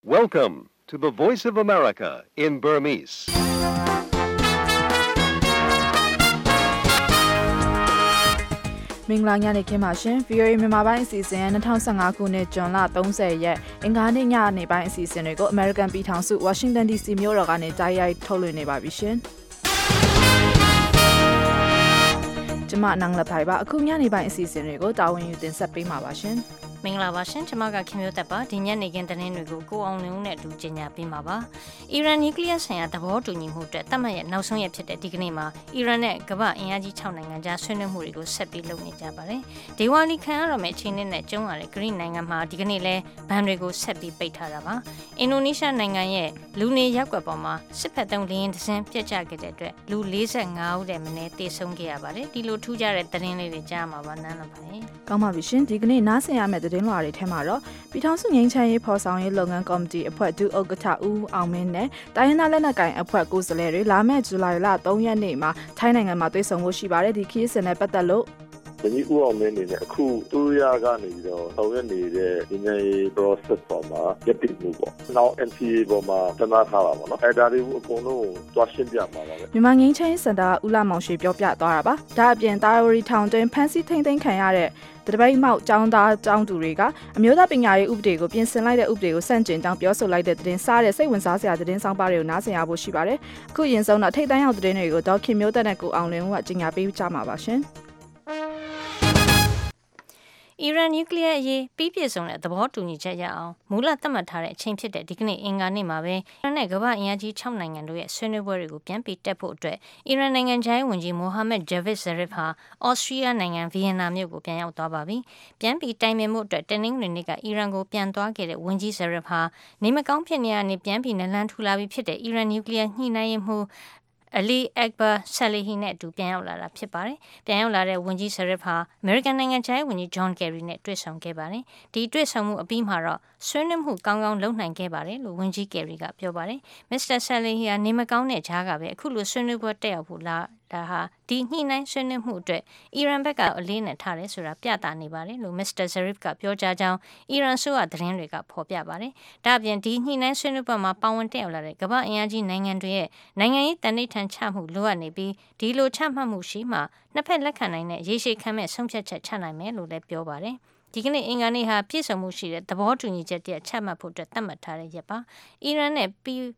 Welcome to the Voice of America in Burmese. ။မင်္ဂလာညနေခင်းပါရှင် VOA မြန်မာပိုင်းအစီအစဉ်2015ခုနှစ်ဇွန်လ30ရက်အင်္ဂါနေ့ညနေပိုင်းအစီအစဉ်တွေကို American ပြည်ထောင်စု Washington DC မြို့တော်ကနေတိုက်ရိုက်ထုတ်လွှင့်နေပါပြီရှင်။ကျွန်မနန်းလဖိုင်ပါအခုညနေပိုင်းအစီအစဉ်တွေကိုတာဝန်ယူတင်ဆက်ပေးမှာပါရှင်။မင်္ဂလာပါရှင်ကျွန်မကခင်မျိုးသက်ပါဒီညနေခင်းသတင်းတွေကိုကိုအောင်လင်းဦးနဲ့အတူကြေညာပေးမှာပါအီရန်နျူကလ িয়ার ဆိုင်ရာသဘောတူညီမှုအတွက်တတ်မှတ်ရဲ့နောက်ဆုံးရက်ဖြစ်တဲ့ဒီကနေ့မှာအီရန်နဲ့ကမ္ဘာအင်အားကြီး6နိုင်ငံကြားဆွေးနွေးမှုတွေကိုဆက်ပြီးလုပ်နေကြပါတယ်ဒေဝါလီခံရတော့မယ့်အချိန်နဲ့ကျုံးရတဲ့ဂရိနိုင်ငံမှာဒီကနေ့လဲဘဏ်တွေကိုဆက်ပြီးပိတ်ထားတာပါအင်ဒိုနီးရှားနိုင်ငံရဲ့လူနေရပ်ကွက်ပေါ်မှာစစ်ဖက်သုံးလေယာဉ်တစ်စင်းပြတ်ကျခဲ့တဲ့အတွက်လူ45ဦးတဲ့မနေ့တေဆုံးခဲ့ရပါတယ်ဒီလိုထူးခြားတဲ့သတင်းလေးတွေကြားမှာပါနန်းတော့ပါကောင်းပါပြီရှင်ဒီကနေ့နားဆင်ရမယ့်သတင်းလွှာတွေထဲမှာတော့ပြည်ထောင်စုငြိမ်းချမ်းရေးဖော်ဆောင်ရေးလုပ်ငန်းကော်မတီအဖွဲ့ဒုဥက္ကဋ္ဌဦးအောင်မင်းနဲ့တိုင်းရင်းသားလက်နက်ကိုင်အဖွဲ့ကိုယ်စားလှယ်တွေလာမယ့်ဇူလိုင်လ3ရက်နေ့မှာထိုင်းနိုင်ငံမှာတွေ့ဆုံဖို့ရှိပါတယ်ဒီခရီးစဉ်နဲ့ပတ်သက်လို့ဒီဦးအောင်မင်းနေနဲ့အခုသူရကနေပြီးတော့ဆောင်ရွက်နေတဲ့ဒီနေ့ process ပေါ်မှာရပ်တည်မှုပေါ့နောက် NCA ပေါ်မှာတနာထားတာပေါ့နော်အဲဒါတွေအကုန်လုံးတွားရှင်းပြမှာပါပဲမြန်မာငင်းချင်းစင်တာဦးလာမောင်ရွှေပြောပြသွားတာပါဒါအပြင်တာဝရီထောင်တွင်ဖမ်းဆီးထိန်းသိမ်းခံရတဲ့တပိတ်မောက်ចောင်းသားចောင်းသူတွေကအမျိုးသားပညာရေးဥပဒေကိုပြင်ဆင်လိုက်တဲ့ဥပဒေကိုစန့်ကျင်တောင်းပြောဆိုလိုက်တဲ့သတင်းစားတဲ့စိတ်ဝင်စားစရာသတင်းဆောင်ပါတွေကိုနားဆင်ရဖို့ရှိပါတယ်အခုရင်ဆုံးတော့ထိတ်တန့်ရောက်သတင်းတွေကိုဒေါက်ခင်မျိုးသက်နဲ့ကိုအောင်လင်းဦးကကြီးညာပေးကြမှာပါရှင်အီရန်နျူကလ িয়ার အရေးပြီးပြည့်စုံတဲ့သဘောတူညီချက်ရအောင်မူလသတ်မှတ်ထားတဲ့အချိန်ဖြစ်တဲ့ဒီကနေ့အင်္ဂါနေ့မှာပဲအီရန်နဲ့ကမ္ဘာအင်အားကြီး6နိုင်ငံတို့ရဲ့ဆွေးနွေးပွဲတွေကိုပြန်ပြီးတက်ဖို့အတွက်အီရန်နိုင်ငံခြားရေးဝန်ကြီးမိုဟာမက်ဂျာဗစ်ဇရီဖ်ဟာအော်စတြီးယားနိုင်ငံဗီယင်နာမြို့ကိုပြန်ရောက်သွားပါပြီ။ပြန်ပြီးတိုင်ပင်မှုအတွက်တနင်္ဂနွေနေ့ကအီရန်ကိုပြန်သွားခဲ့တဲ့ဝန်ကြီးဇရီဖ်ဟာနေမကောင်းဖြစ်နေရနေပြန်ပြီးနလန်ထူလာပြီးဖြစ်တဲ့အီရန်နျူကလ িয়ারညှိနှိုင်းရေးမှုအလီအက်ဘာဆယ်လီဟီနဲ့အတူပြန်ရောက်လာတာဖြစ်ပါတယ်။ပြန်ရောက်လာတဲ့ဝန်ကြီးဆရစ်ဖ်ဟာအမေရိကန်နိုင်ငံခြားရေးဝန်ကြီးဂျွန်ကယ်ရီနဲ့တွေ့ဆုံခဲ့ပါတယ်။ဒီတွေ့ဆုံမှုအပြီးမှာတော့ဆွေးနွေးမှုကောင်းကောင်းလုပ်နိုင်ခဲ့ပါတယ်လို့ဝန်ကြီးကယ်ရီကပြောပါတယ်။မစ္စတာဆယ်လီဟီဟာနေမကောင်းတဲ့ကြားကပဲအခုလိုဆွေးနွေးပွဲတက်ရောက်ဖို့ဒါဟာဒီညှိနှိုင်းဆွေးနွေးမှုအတွက်အီရန်ဘက်ကအလေးနဲ့ထားတယ်ဆိုတာပြသနေပါတယ်လို့မစ္စတာဇရစ်ကပြောကြားကြောင်းအီရန်ဆိုရသတင်းတွေကဖော်ပြပါတယ်။ဒါ့အပြင်ဒီညှိနှိုင်းဆွေးနွေးပွဲမှာပါဝင်တက်ရောက်လာတဲ့ကမ္ဘာအင်အားကြီးနိုင်ငံတွေရဲ့နိုင်ငံရေးတန်ဋိဌာန်ချမှုလိုအပ်နေပြီးဒီလိုချမှတ်မှုရှိမှနှစ်ဖက်လက်ခံနိုင်တဲ့ရေရှည်ခံမဲ့ဆုံးဖြတ်ချက်ချနိုင်မယ်လို့လည်းပြောပါတယ်။ဒီကနေ့အင်္ဂါနေ့ဟာပြည့်စုံမှုရှိတဲ့သဘောတူညီချက်တည်းချမှတ်ဖို့အတွက်သတ်မှတ်ထားတဲ့ရက်ပါအီရန်နဲ့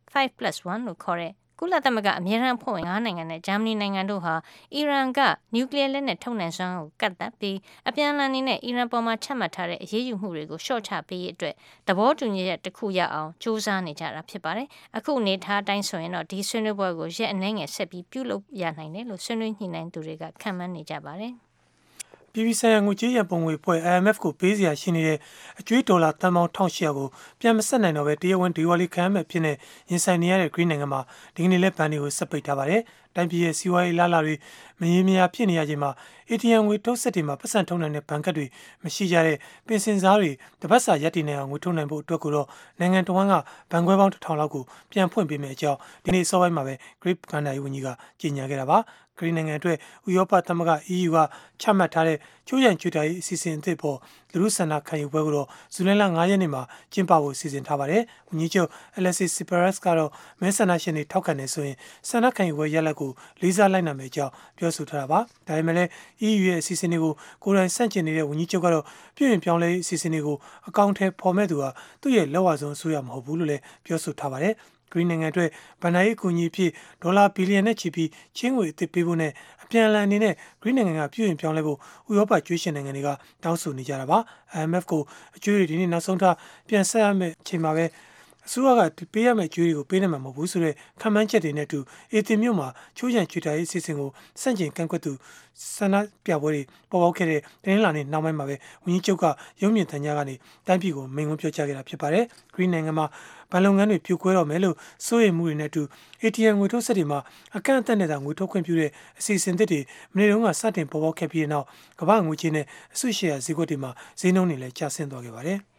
P5+1 လို့ခေါ်တဲ့ကုလသမဂ္ဂအမြဲတမ်းအဖွဲ့ဝင်9နိုင်ငံနဲ့ဂျာမနီနိုင်ငံတို့ဟာအီရန်ကနျူကလ িয়ার လက်နက်ထုတ်နိုင်စွမ်းကိုကတ်သက်ပြီးအပြန်အလှန်နေနဲ့အီရန်ပေါ်မှာချမှတ်ထားတဲ့အရေးယူမှုတွေကိုရှော့ချပေးရေးအတွက်သဘောတူညီချက်တစ်ခုရအောင်စူးစမ်းနေကြတာဖြစ်ပါတယ်။အခုအနေထားတိုင်းဆိုရင်တော့ဒီဆွေးနွေးပွဲကိုရက်အနည်းငယ်ဆက်ပြီးပြုလုပ်ရနိုင်တယ်လို့ဆွေးနွေးညှိနှိုင်းသူတွေကခန့်မှန်းနေကြပါတယ်။ပြည်ပဆိုင်ရာငွေကြေးရန်ပုံငွေအဖွဲ့ IMF ကိုပေးစရာရှိနေတဲ့အကျွေးဒေါ်လာတန်ပေါင်း1800ကိုပြန်မဆက်နိုင်တော့ပဲတရားဝင်ဒေဝါလီခံရမဲ့ဖြစ်နေရင်ဆိုင်နေရတဲ့ဂရိနိုင်ငံမှာဒီကနေ့လက်ဘန်တွေကိုဆက်ပိတ်ထားပါတယ်။တိုင်းပြည်ရဲ့စီးပွားရေးလာလာတွေမရေမရာဖြစ်နေရချိန်မှာ ATM ငွေထုတ်ဆက်တွေမှာပတ်စံထုတ်နိုင်တဲ့ဘဏ်ကတ်တွေမရှိကြတဲ့ပင်စင်စားတွေတပတ်စာရက်တည်နေအောင်ငွေထုတ်နိုင်ဖို့အတွက်ကိုတော့နိုင်ငံတော်ကဘဏ်ခွဲပေါင်း1000လောက်ကိုပြန်ဖွင့်ပေးမယ်အကြောင်းဒီနေ့စောပိုင်းမှာပဲ Great ဘဏ္ဍာရေးဝန်ကြီးကကြေညာခဲ့တာပါ။ဂရိနိုင်ငံအတွက်ဥရောပသမဂ္ဂ EU ကချမှတ်ထားတဲ့ချိုးရန်ကျွေတာရေးအစီအစဉ်အသစ်ပေါ်လူမှုဆန္ဒခံယူပွဲကိုတော့ဇူလိုင်လ9ရက်နေ့မှာကျင်းပဖို့စီစဉ်ထားပါတယ်။ဝန်ကြီးချုပ် Alexis Tsipras ကတော့မဲဆန္ဒရှင်တွေထောက်ခံနေဆိုရင်ဆန္ဒခံယူပွဲရလဒ်ကိုလေးစားလိုက်နိုင်မယ်ကြောင်းပြောဆိုထားတာပါ။ဒါပေမဲ့လည်း EU ရဲ့အစီအစဉ်တွေကိုကိုယ်တိုင်ဆန့်ကျင်နေတဲ့ဝန်ကြီးချုပ်ကတော့ပြည်ရင်ပြောင်းလဲအစီအစဉ်တွေကိုအကောင့်ထဲပေါ်မဲ့သူဟာသူ့ရဲ့လက်ဝါဆုံးအစိုးရမဟုတ်ဘူးလို့လည်းပြောဆိုထားပါတယ်။ဂရိနိုင်ငံအတွက်ဗန်နာရေးအကူအညီအဖြစ်ဒေါ်လာဘီလီယံနဲ့ချီပြီးချင်းငွေအသစ်ပေးဖို့နဲ့အပြန်အလှန်အနေနဲ့ဂရိနိုင်ငံကပြုပြင်ပြောင်းလဲဖို့ဥရောပကျွေးရှင်နိုင်ငံတွေကတောင်းဆိုနေကြတာပါ IMF ကိုအကျွေးတွေဒီနေ့နောက်ဆုံးထားပြန်ဆက်ရမယ့်အချိန်မှာပဲအစိုးရကပေးရမယ့်ကျွေးတွေကိုပေးနိုင်မှာမဟုတ်ဘူးဆိုတဲ့ခံမှန်းချက်တွေနဲ့အတူအေတင်မြို့မှာချိုးချံချွေတာရေးအစီအစဉ်ကိုစန့်ကျင်ကန့်ကွက်သူဆန္ဒပြပွဲတွေပေါ်ပေါက်ခဲ့တဲ့တင်းလာနေနောက်ပိုင်းမှာပဲဝန်ကြီးချုပ်ကရုံးမြင့်တန်ကြားကနေတိုင်းပြည်ကိုမိန့်ခွန်းပြောကြားခဲ့တာဖြစ်ပါတယ်ဂရိနိုင်ငံမှာဘဏ်လုပ်ငန်းတွေပြိုကွဲတော့မယ်လို့စိုးရိမ်မှုတွေနဲ့အတူ ATM ငွေထုတ်ဆက်တွေမှာအကန့်အသတ်နဲ့သာငွေထုတ်ခွင့်ပြုတဲ့အစီအစဉ်တွေမနေ့တုန်းကစတင်ပေါ်ပေါက်ခဲ့ပြီးတဲ့နောက်ကမ္ဘာငွေကြေးနဲ့အစုရှယ်ယာဈေးကွက်တွေမှာဈေးနှုန်းတွေလည်းကျဆင်းသွားခဲ့ပါတယ်။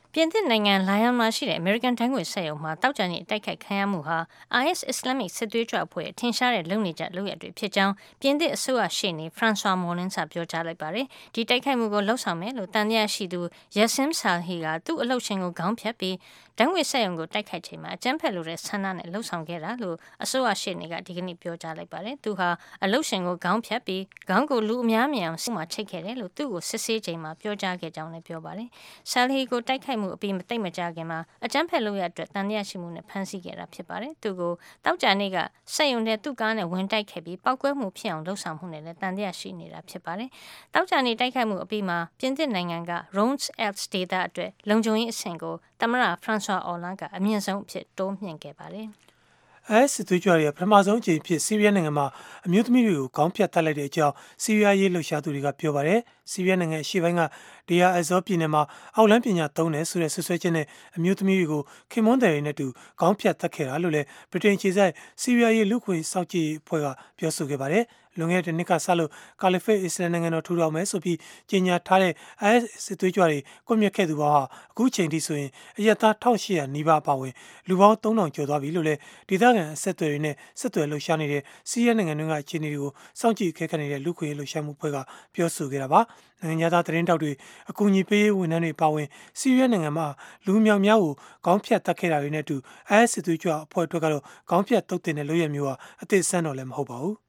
ပြင်သစ်နိုင်ငံလာယန်မှာရှိတဲ့ American တန်းငွေစက်ရုံမှာတောက်ကြနေတိုက်ခိုက်ခံရမှုဟာ IS Islamic စစ်သွေးကြွအဖွဲ့ထင်ရှားတဲ့လုံနေကြလုပ်ရတွေဖြစ်ကြောင်းပြင်သစ်အစိုးရရှေ့နေ François Molins ကပြောကြားလိုက်ပါတယ်။ဒီတိုက်ခိုက်မှုကိုလှုပ်ဆောင်မယ်လို့တန်တရားရှိသူ Yassim Salhi ကသူ့အလုပ်ရှင်ကိုခေါင်းဖြတ်ပြီးတန်းငွေစက်ရုံကိုတိုက်ခိုက်ချိန်မှာအကြမ်းဖက်လိုတဲ့ဆန္ဒနဲ့လှုပ်ဆောင်ခဲ့တာလို့အစိုးရရှေ့နေကဒီကနေ့ပြောကြားလိုက်ပါတယ်။သူဟာအလုပ်ရှင်ကိုခေါင်းဖြတ်ပြီးခေါင်းကိုလူအများမြင်အောင်စုမှချိတ်ခဲ့တယ်လို့သူ့ကိုစစ်ဆေးချိန်မှာပြောကြားခဲ့ကြောင်းလည်းပြောပါတယ်။ Salhi ကိုတိုက်ခိုက်မှုအပြီးမသိမကြခင်မှာအကြမ်းဖက်လုပ်ရအတွက်တန်တရားရှိမှုနဲ့ဖမ်းဆီးခဲ့တာဖြစ်ပါတယ်။သူကိုတောက်ကြနေ့ကစက်ရုံထဲသူ့ကားနဲ့ဝင်တိုက်ခဲ့ပြီးပောက်ကွဲမှုဖြစ်အောင်လှုပ်ဆောင်မှုနဲ့လည်းတန်တရားရှိနေတာဖြစ်ပါတယ်။တောက်ကြနေ့တိုက်ခိုက်မှုအပြီးမှာပြင်သစ်နိုင်ငံက Rhône-Alpes ဒေသအတွက်လုံခြုံရေးအဆင့်ကိုသမ္မတ François Hollande ကအမြင့်ဆုံးအဖြစ်တိုးမြှင့်ခဲ့ပါတယ်။ IS စစ်သွေးကြွတွေပထမဆုံးအကြိမ်ဖြစ်ဆီးရီးယားနိုင်ငံမှာအမျိုးသမီးတွေကိုခေါင်းဖြတ်တက်လိုက်တဲ့အကြောင်းဆီးရီးယားရေးလှုပ်ရှားသူတွေကပြောပါတယ်။ဆီးရီးယားနိုင်ငံအရှေ့ပိုင်းကဒေယာအဇောပြည်နယ်မှာအောက်လမ်းပညာသုံးတယ်ဆိုတဲ့ဆွဆွဲချက်နဲ့အမျိုးသမီးတွေကိုခင်မွန်းတယ်တွေနဲ့တူခေါင်းဖြတ်တက်ခဲ့တာလို့လည်းဗြိတိန်ခြေစိုက်ဆီးရီးယားရေးလူ့ခွင့်စောင့်ကြည့်အဖွဲ့ကပြောဆိုခဲ့ပါတယ်။လွန်ခဲ့တဲ့နှစ်ကစလို့ကာလီဖိတ်အစ္စလာမ်နိုင်ငံတော်ထူထောင်မယ်ဆိုပြီးကြေညာထားတဲ့ IS စစ်သွေးကြွတွေကွပ်မျက်ခဲ့သူပေါင်းဟာအခုချိန်ထိဆိုရင်အရက်သား1800နီးပါးပါဝင်လူပေါင်း3000ကျော်သွားပြီလို့လည်းဒေသခံအဆက်အသွယ်တွေနဲ့ဆက်သွယ်လှုပ်ရှားနေတဲ့ဆီးရီးယားနိုင်ငံတွင်းကအခြေအနေတွေကိုစောင့်ကြည့်ခဲ့နေတဲ့လူ့ခွင့်လှုပ်ရှားမှုအဖွဲ့ကပြောဆိုခဲ့တာပါ။နိုင်ငံသားသတင်းတောက်တွေအကူအညီပေးဝန်ထမ်းတွေပါဝင်ဆီးရီးယားနိုင်ငံမှာလူမြောက်များကိုခေါင်းဖြတ်တက်ခဲ့တာတွေနဲ့အတူ IS စစ်သွေးကြွအဖွဲ့အတွက်ကတော့ခေါင်းဖြတ်တုတ်တင်တဲ့လုပ်ရမျိုးဟာအသစ်ဆန်းတော့လည်းမဟုတ်ပါဘူး။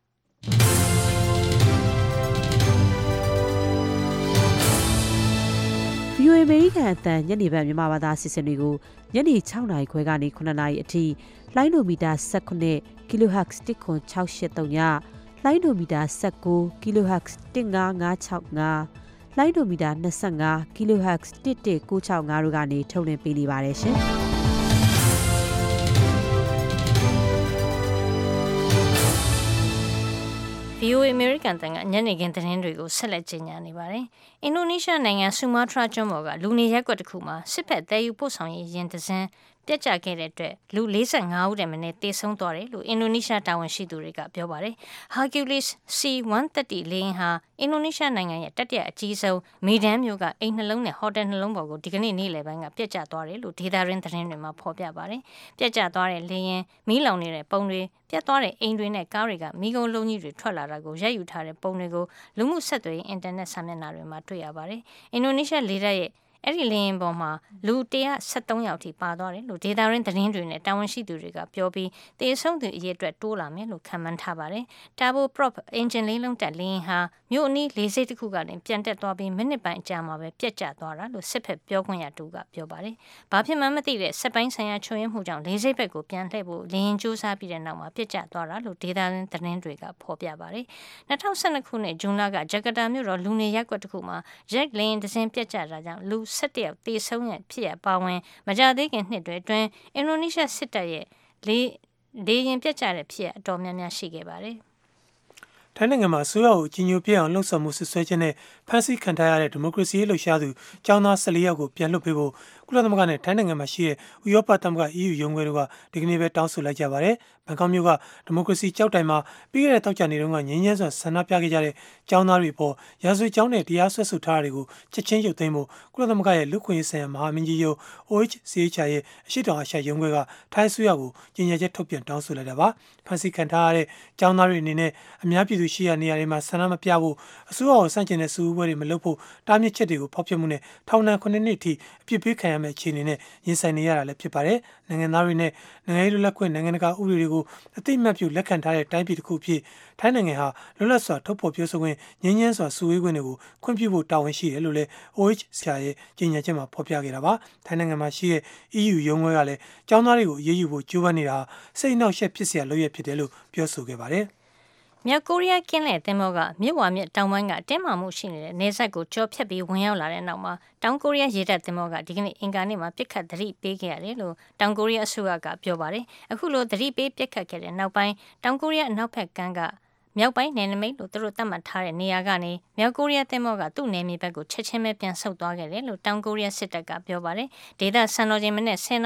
VOA အမေရိကန်အသံညနေပိုင်းမြန်မာဘာသာအစီအစဉ်တွေကိုညနေ6:00နာရီခွဲကနေ9:00နာရီအထိလိုင်းဒိုမီတာ19 kHz 10683ညလိုင်းဒိုမီတာ19 kHz 15565လိုင်းဒိုမီတာ25 kHz 11965တို့ကနေထုတ်လွှင့်ပေးနေပါတယ်ရှင်။ VOA American တန်ကညနေခင်းသတင်းတွေကိုဆက်လက်ကြီးညာနေပါတယ်။အင်ဒိုနီးရှားနိုင်ငံဆူမာထရာကျွန်းပေါ်ကလူနေရပ်ကွက်တစ်ခုမှာစစ်ဖက်တဲယူပို့ဆောင်ရေးယာဉ်တစ်စင်းပြက်ကျခဲ့တဲ့အတွက်လူ45ဦးတည်းမင်းတေဆုံးသွားတယ်လို့အင်ဒိုနီးရှားတာဝန်ရှိသူတွေကပြောပါတယ်။ Hercules C-130 လေယာဉ်ဟာအင်ဒိုနီးရှားနိုင်ငံရဲ့တတိယအကြီးဆုံးမီဒန်မြို့ကအိမ်နှလုံးနဲ့ဟိုတယ်နှလုံးပေါ်ကိုဒီကနေ့နေ့လယ်ပိုင်းကပြက်ကျသွားတယ်လို့ဒေသရင်းသတင်းတွေမှာဖော်ပြပါတယ်။ပြက်ကျသွားတဲ့လေယာဉ်မီးလောင်နေတဲ့ပုံတွေပြတ်သွားတဲ့အိမ်တွေနဲ့ကားတွေကမိကုံလုံးကြီးတွေထွက်လာတာကိုရိုက်ယူထားတဲ့ပုံတွေကိုလူမှုဆက်သွယ်ရေးအင်တာနက်စာမျက်နှာတွေမှာတွေ့ရပါတယ်။အင်ဒိုနီးရှားလေတပ်ရဲ့အဲ့ဒီလေယာဉ်ပေါ်မှာလူ173ယောက်ထိပါသွားတယ်လို့ဒေတာရင်းသတင်းတွေနဲ့တာဝန်ရှိသူတွေကပြောပြီးတေဆုံးသူအရေအတွက်တိုးလာမယ်လို့ခန့်မှန်းထားပါတယ်။ Turbo Prop Engine လေးလုံးတက်လေယာဉ်ဟာမြို့အနီးလေဆိပ်တစ်ခုကနေပြန်တက်သွားပြီးမိနစ်ပိုင်းအကြာမှာပဲပြက်ကျသွားတာလို့စစ်ဖက်ပြောခွင့်ရတူကပြောပါတယ်။ဘာဖြစ်မှန်းမသိတဲ့စက်ပိုင်းဆိုင်ရာချုံရမှုကြောင့်လေဆိပ်ဘက်ကိုပြန်လှည့်ဖို့လေယာဉ်စူးစမ်းပြီးတဲ့နောက်မှာပြက်ကျသွားတာလို့ဒေတာရင်းသတင်းတွေကဖော်ပြပါတယ်။2012ခုနှစ်ဇွန်လကဂျကာတာမြို့တော်လူနေရပ်ကွက်တစ်ခုမှာရက်လေယာဉ်တစ်စင်းပြက်ကျတာကြောင့်လူ17ယောက်တေဆုံးရဖြစ်ရပါဝင်မကြသေးခင်နှစ်တွေအတွင်းအင်ဒိုနီးရှားစစ်တပ်ရဲ့လေယာဉ်ပြက်ကျတဲ့ဖြစ်ရအတော်များများရှိခဲ့ပါတယ်။ထိုင်းနိုင်ငံမှာအစိုးရကိုကြီးညိုပြအောင်လှုံ့ဆော်မှုဆွဆွဲချက်နဲ့ဖမ်းဆီးခံထားရတဲ့ဒီမိုကရေစီရေးလှုပ်ရှားသူကျောင်းသား14ယောက်ကိုပြန်လွှတ်ပေးဖို့ကုလသမဂ္ဂနဲ့ထိုင်းနိုင်ငံမှာရှိတဲ့ဥရောပသမဂ္ဂ EU ရုံးခွဲတို့ကဒီကနေ့ပဲတောင်းဆိုလိုက်ကြပါတယ်။ဘန်ကောက်မြို့ကဒီမိုကရေစီကြောက်တိုင်မှာပြီးခဲ့တဲ့တောက်ကြနေတုန်းကငြင်းငြင်းစွာဆန္ဒပြခဲ့ကြတဲ့ကျောင်းသားတွေပေါ်ရာဇဝတ်ကြောင်းနဲ့တရားစွဲဆိုထားတာတွေကိုချက်ချင်းရုပ်သိမ်းဖို့ကုလသမဂ္ဂရဲ့လူ့ခွင့်ရေးဆိုင်ရာမဟာမင်းကြီးရုံး OHCHR ရဲ့အရှိတောင်အာရှရုံးခွဲကထိုင်းအစိုးရကိုကြေညာချက်ထုတ်ပြန်တောင်းဆိုလိုက်တာပါ။ဖမ်းဆီးခံထားရတဲ့ကျောင်းသားတွေအနေနဲ့အများပြည်သူရှိရာနေရာတွေမှာဆန္ဒမပြဖို့အစိုးရကိုစန့်ကျင်တဲ့စုဝေးပွဲတွေမလုပ်ဖို့တားမြစ်ချက်တွေကိုဖောက်ဖျက်မှုနဲ့ထောင်ဒဏ်9နှစ်အထိအပြစ်ပေးခံရမယ့်အခြေအနေနဲ့ရင်ဆိုင်နေရတာလည်းဖြစ်ပါတယ်။နိုင်ငံသားတွေနဲ့နိုင်ငံရေးလွတ်လပ်ခွင့်နိုင်ငံတကာဥပဒေတွေကိုအသိအမှတ်ပြုလက်ခံထားတဲ့တိုင်းပြည်တစ်ခုအဖြစ်ထိုင်းနိုင်ငံဟာလွတ်လပ်စွာထုတ်ဖော်ပြောဆိုခွင့်ငြင်းငြင်းစွာစုဝေးခွင့်တွေကိုခွင့်ပြုဖို့တာဝန်ရှိတယ်လို့လည်း OHCHR ရဲ့ကြေညာချက်မှာဖော်ပြခဲ့တာပါ။ထိုင်းနိုင်ငံမှာရှိတဲ့ EU ရုံးခွဲကလည်းကျောင်းသားတွေကိုအရေးယူဖို့ကြိုးပမ်းနေတာစိတ်အနှောက်အယှက်ဖြစ်စရာလုပ်ရဖြစ်တယ်လို့ပြောဆိုခဲ့ပါတယ်။မြောက်ကိုရီးယားကင်းလယ်သင်္ဘောကမြစ်ဝါမြစ်တောင်ပိုင်းကတင်းမာမှုရှိနေတဲ့နေဆက်ကိုကြော်ဖြတ်ပြီးဝင်ရောက်လာတဲ့နောက်မှာတောင်ကိုရီးယားရေတပ်သင်္ဘောကဒီကနေ့အင်ကာနေ့မှာပြစ်ခတ်သတိပေးခဲ့ရတယ်လို့တောင်ကိုရီးယားအစိုးရကပြောပါတယ်။အခုလိုသတိပေးပြစ်ခတ်ခဲ့တဲ့နောက်ပိုင်းတောင်ကိုရီးယားအနောက်ဘက်ကမ်းကမြောက်ပိုင်းနယ်နိမိတ်လို့သူတို့သတ်မှတ်ထားတဲ့နေရာကနေမြောက်ကိုရီးယားသင်္ဘောကသူ့နယ်မြေဘက်ကိုချက်ချင်းပဲပြန်ဆုတ်သွားခဲ့တယ်လို့တောင်ကိုရီးယားစစ်တပ်ကပြောပါတယ်။ဒေသစံတော်ချိန်မနေ့10:00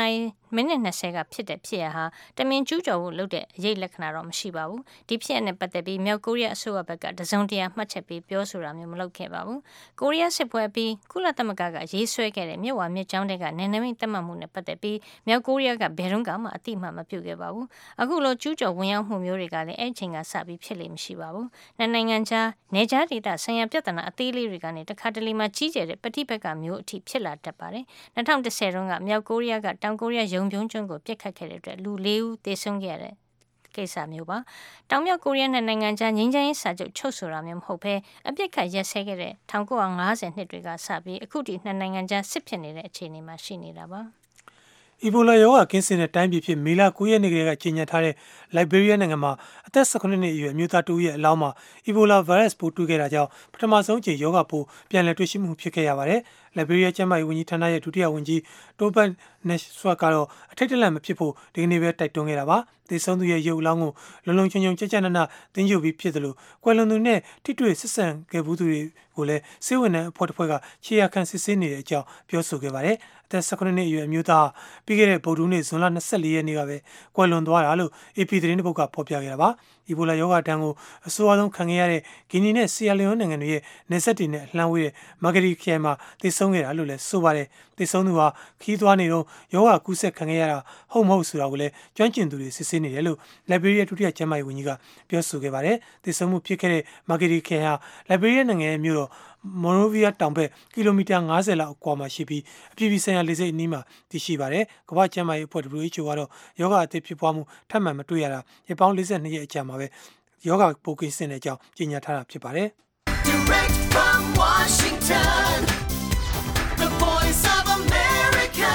မိနစ်20ကဖြစ်တဲ့ဖြစ်ရဟာတမင်ကျူးကျော်ဖို့လုပ်တဲ့အရေးလက္ခဏာတော့မရှိပါဘူးဒီဖြစ်ရနဲ့ပတ်သက်ပြီးမြောက်ကိုရီးယားအစိုးရဘက်ကတစုံတရာမှတ်ချက်ပေးပြောဆိုတာမျိုးမလုပ်ခဲ့ပါဘူးကိုရီးယားစစ်ပွဲပြီးကုလသမဂ္ဂကရေးဆွဲခဲ့တဲ့မြစ်ဝါမြစ်ကြောင်းတွေကနယ်နိမိတ်သတ်မှတ်မှုနဲ့ပတ်သက်ပြီးမြောက်ကိုရီးယားကဘယ်တော့မှအတိအမှမပြုခဲ့ပါဘူးအခုလိုကျူးကျော်ဝင်ရောက်မှုမျိုးတွေကလည်းအဲ့ချိန်ကစပြီးဖြစ်လေမရှိပါဘူးနိုင်ငံခြားနေကြားဒေသဆိုင်ရာပြဿနာအသေးလေးတွေကနေတခါတလေမှကြီးကျယ်တဲ့ပဋိပက္ခမျိုးအထိဖြစ်လာတတ်ပါတယ်2010တုန်းကမြောက်ကိုရီးယားကတောင်ကိုရီးယားယုံပြုံးကျွန်းကိုပြစ်ခတ်ခဲ့တဲ့အတွက်လူ4ဦးသေဆုံးခဲ့ရတဲ့ကိစ္စမျိုးပါတောင်မြောက်ကိုရီးယားနဲ့နိုင်ငံခြားငြိမ်းချမ်းရေးစာချုပ်ချုပ်ဆိုတာမျိုးမဟုတ်ဘဲအပြစ်ခတ်ရက်စဲခဲ့တဲ့1950နှစ်တွေကစပြီးအခုထိနှစ်နိုင်ငံကြားစစ်ဖြစ်နေတဲ့အခြေအနေမှာရှိနေတာပါအီဘိုလာရောဂါကင်းစင်တဲ့တိုင်းပြည်ဖြစ်မေလ9ရက်နေ့ကကြီးညာထားတဲ့လိုက်ဘေးရီးယားနိုင်ငံမှာအသက်18နှစ်အရွယ်အမျိုးသားတူရဲ့အလောင်းမှာအီဘိုလာဗိုင်းရပ်စ်ပိုးတွေ့ခဲ့တာကြောင့်ပထမဆုံးအကြိမ်ရောဂါပိုးပြန်လည်တွေ့ရှိမှုဖြစ်ခဲ့ရပါတယ်။လိုက်ဘေးရီးယားကျန်းမာရေးဝန်ကြီးဌာနရဲ့ဒုတိယဝန်ကြီးတိုဘတ်နက်ဆွတ်ကတော့အထိတ်တလန့်မဖြစ်ဖို့ဒီကနေ့ပဲတိုက်တွန်းခဲ့တာပါ။သေဆုံးသူရဲ့ရုပ်အလောင်းကိုလုံလုံခြုံခြုံကြကြနနတင်းကျုပ်ပြီးဖြစ်တယ်လို့ကွယ်လွန်သူနဲ့ထိတွေ့ဆက်ဆံခဲ့ဘူးသူတွေကိုလည်းစေဝန်နဲ့အဖွဲ့တစ်ဖွဲ့ကခြေရခံစစ်ဆေးနေတဲ့အကြောင်းပြောဆိုခဲ့ပါတယ်။အသက်18နှစ်အရွယ်အမျိုးသားပြီးခဲ့တဲ့ဗုဒ္ဓဟူးနေ့ဇွန်လ24ရက်နေ့ကပဲကွယ်လွန်သွားတာလို့ AP သတင်းတစ်ပုဒ်ကဖော်ပြခဲ့တာပါ။အီဘိုလာရောဂါတန်းကိုအဆိုးအဆုံးခံခဲ့ရတဲ့ဂီနီနဲ့ဆီယာလီယွန်းနိုင်ငံတွေရဲ့နယ်စပ်တွေနဲ့အလှမ်းဝေးတဲ့မာဂရီခရိုင်မှာသေဆုံးခဲ့တာလို့လည်းဆိုပါတယ်။သေဆုံးသူဟာခီးသွားနေတော့ရောဂါကူးစက်ခံခဲ့ရတာဟုတ်မဟုတ်ဆိုတာကိုလည်းကျွမ်းကျင်သူတွေစစ်ဆေးနေတယ်လို့လိုက်ဘေးရီးယားဒုတိယကျန်းမာရေးဝန်ကြီးကပြောဆိုခဲ့ပါတယ်။သေဆုံးမှုဖြစ်ခဲ့တဲ့မာဂရီခရိုင်ဟာလိုက်ဘေးရီးယားနိုင်ငံရဲ့မြို့တော်မော်ရိုဗီးယားတောင်ဘက်ကီလိုမီတာ90လောက်အကွာမှာရှိပြီးအပြည်ပြည်ဆိုင်ရာလေဆိပ်အနီးမှာတည်ရှိပါတယ်။ကမ္ဘာ့ကျန်းမာရေးအဖွဲ့ WHO ကတော့ယောဂအသစ်ဖြစ်ပွားမှုထပ်မံမတွေ့ရတာရက်ပေါင်း42ရက်အကြာမှာပဲယောဂပိုးကင်းစင်တဲ့အကြောင်းကြေညာထားတာဖြစ်ပါတယ်။ Direct from Washington, the voice of America,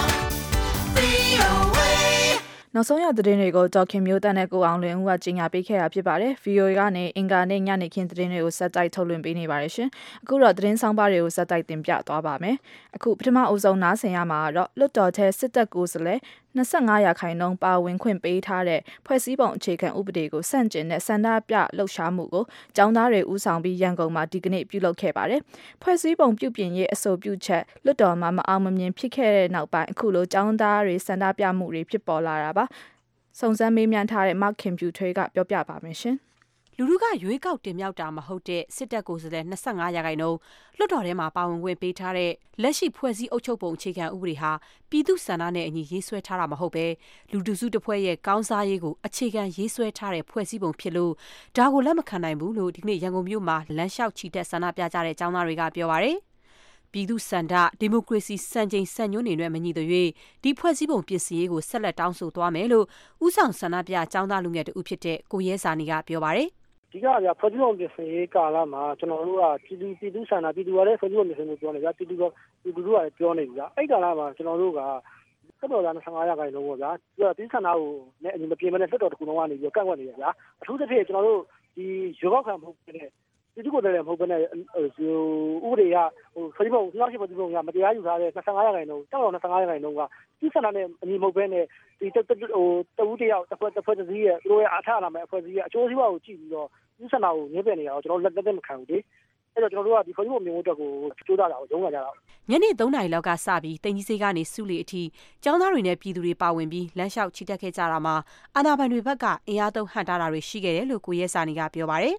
VOA နောက်ဆုံးရသတင်းတွေကိုကြော်ခင်မျိုးတက်နဲ့ကိုအောင်လွင်ဦးကကြီးညာပေးခဲ့တာဖြစ်ပါတယ်။ VOA ကနေအင်ကာနဲ့ညနေခင်းသတင်းတွေကိုစက်တိုက်ထုတ်လွှင့်ပေးနေပါတယ်ရှင်။အခုတော့သတင်းဆောင်ပါတွေကိုစက်တိုက်တင်ပြသွားပါမယ်။အခုပထမအဦးဆုံးနားဆင်ရမှာတော့လွတ်တော်ထဲစစ်တပ်ကိုယ်စားလှယ်25ရာခိုင်နှုန်းပါဝင်ခွင့်ပေးထားတဲ့ဖွဲ့စည်းပုံအခြေခံဥပဒေကိုဆန့်ကျင်တဲ့ဆန္ဒပြလှုပ်ရှားမှုကိုကျောင်းသားတွေဦးဆောင်ပြီးရန်ကုန်မှာဒီကနေ့ပြုလုပ်ခဲ့ပါတယ်။ဖွဲ့စည်းပုံပြုပြင်ရေးအဆိုပြုချက်လွတ်တော်မှာမအောင်မမြင်ဖြစ်ခဲ့တဲ့နောက်ပိုင်းအခုလိုကျောင်းသားတွေဆန္ဒပြမှုတွေဖြစ်ပေါ်လာတာပါ။စုံစမ်းမေးမြန်းထားတဲ့ Mark Kimpu ထွေးကပြောပြပါမယ်ရှင်။လူထုကရွေးကောက်တင်မြှောက်တာမဟုတ်တဲ့စစ်တပ်ကိုယ်စားလှယ်25ရာခိုင်နှုန်းလွှတ်တော်ထဲမှာပါဝင်ခွင့်ပေးထားတဲ့လက်ရှိဖွဲ့စည်းအုပ်ချုပ်ပုံအခြေခံဥပဒေဟာပြည်သူ့ဆန္ဒနဲ့အညီရေးဆွဲထားတာမဟုတ်ပဲလူတစုတစ်ဖွဲ့ရဲ့ကောင်းစားရေးကိုအခြေခံရေးဆွဲထားတဲ့ဖွဲ့စည်းပုံဖြစ်လို့ဒါကိုလက်မခံနိုင်ဘူးလို့ဒီနေ့ရန်ကုန်မြို့မှာလမ်းလျှောက်ချီတက်ဆန္ဒပြကြတဲ့ကျောင်းသားတွေကပြောပါတယ်။ပြည်သူ့ဆန္ဒဒီမိုကရေစီစံချိန်စံညွှန်းတွေနဲ့မညီတဲ့၍ဒီဖွဲ့စည်းပုံပြင်ဆင်ရေးကိုဆက်လက်တောင်းဆိုသွားမယ်လို့ဦးဆောင်ဆန္ဒပြကျောင်းသားလူငယ်တို့ဖြစ်တဲ့ကိုရဲစာနီကပြောပါတယ်ဒီကဗျာဖွဲ့စည်းပုံပြင်ဆင်ရေးကာလမှာကျွန်တော်တို့ကပြည်သူဆန္ဒပြည်သူကလည်းဖွဲ့စည်းပုံပြင်ဆင်မှုပြောနေဗျာပြည်သူကလည်းပြောနေပြီဗျာအဲ့ကာလမှာကျွန်တော်တို့ကတက်တော်သား25ရာခိုင်နှုန်းပေါ့ဗျာပြည်သူဆန္ဒကိုလည်းအရင်မပြင်မနဲ့တက်တော်တစ်ခုလုံးကနေပြီးကန့်ကွက်နေရဗျာအထူးသဖြင့်ကျွန်တော်တို့ဒီရွေးကောက်ခံမှုတဲ့ပြည်သူကိုယ်တိုင်မဟုတ်ဘဲနဲ့ဥပဒေကဖွဲ့စည်းပုံ2008ဖွဲ့စည်းပုံကမတရားယူထားတဲ့25ရာခိုင်နှုန်းတက်တော်25ရာခိုင်နှုန်းကပြည်သူဆန္ဒနဲ့အညီမဟုတ်ဘဲနဲ့ဒီတဦးတယောက်တစ်ဖွဲ့တစ်စည်းရဲ့သူတို့ရဲ့အားထားလာမဲ့အဖွဲ့အစည်းရဲ့အကျိုးစီးပွားကိုကြည့်ပြီးတော့ဒီဆန္ဒကိုငြင်းပယ်နေရတော့ကျွန်တော်လက်သက်မခံဘူးလေအဲ့တော့ကျွန်တော်တို့ကဒီဖွဲ့စည်းပုံမျိုးအတွက်ကိုကြိုးစားတာကိုရုံးလာကြတာညနေ3:00 နာရီလောက်ကစပြီးတင်ကြီးစေးကနေစုလီအထိကျောင်းသားတွေနဲ့ပြည်သူတွေပါဝင်ပြီးလမ်းလျှောက်ချီတက်ခဲ့ကြတာမှာအာဏာပိုင်တွေဘက်ကအင်အားသုံးဟန့်တားတာတွေရှိခဲ့တယ်လို့ကိုရဲစာနီကပြောပါတယ်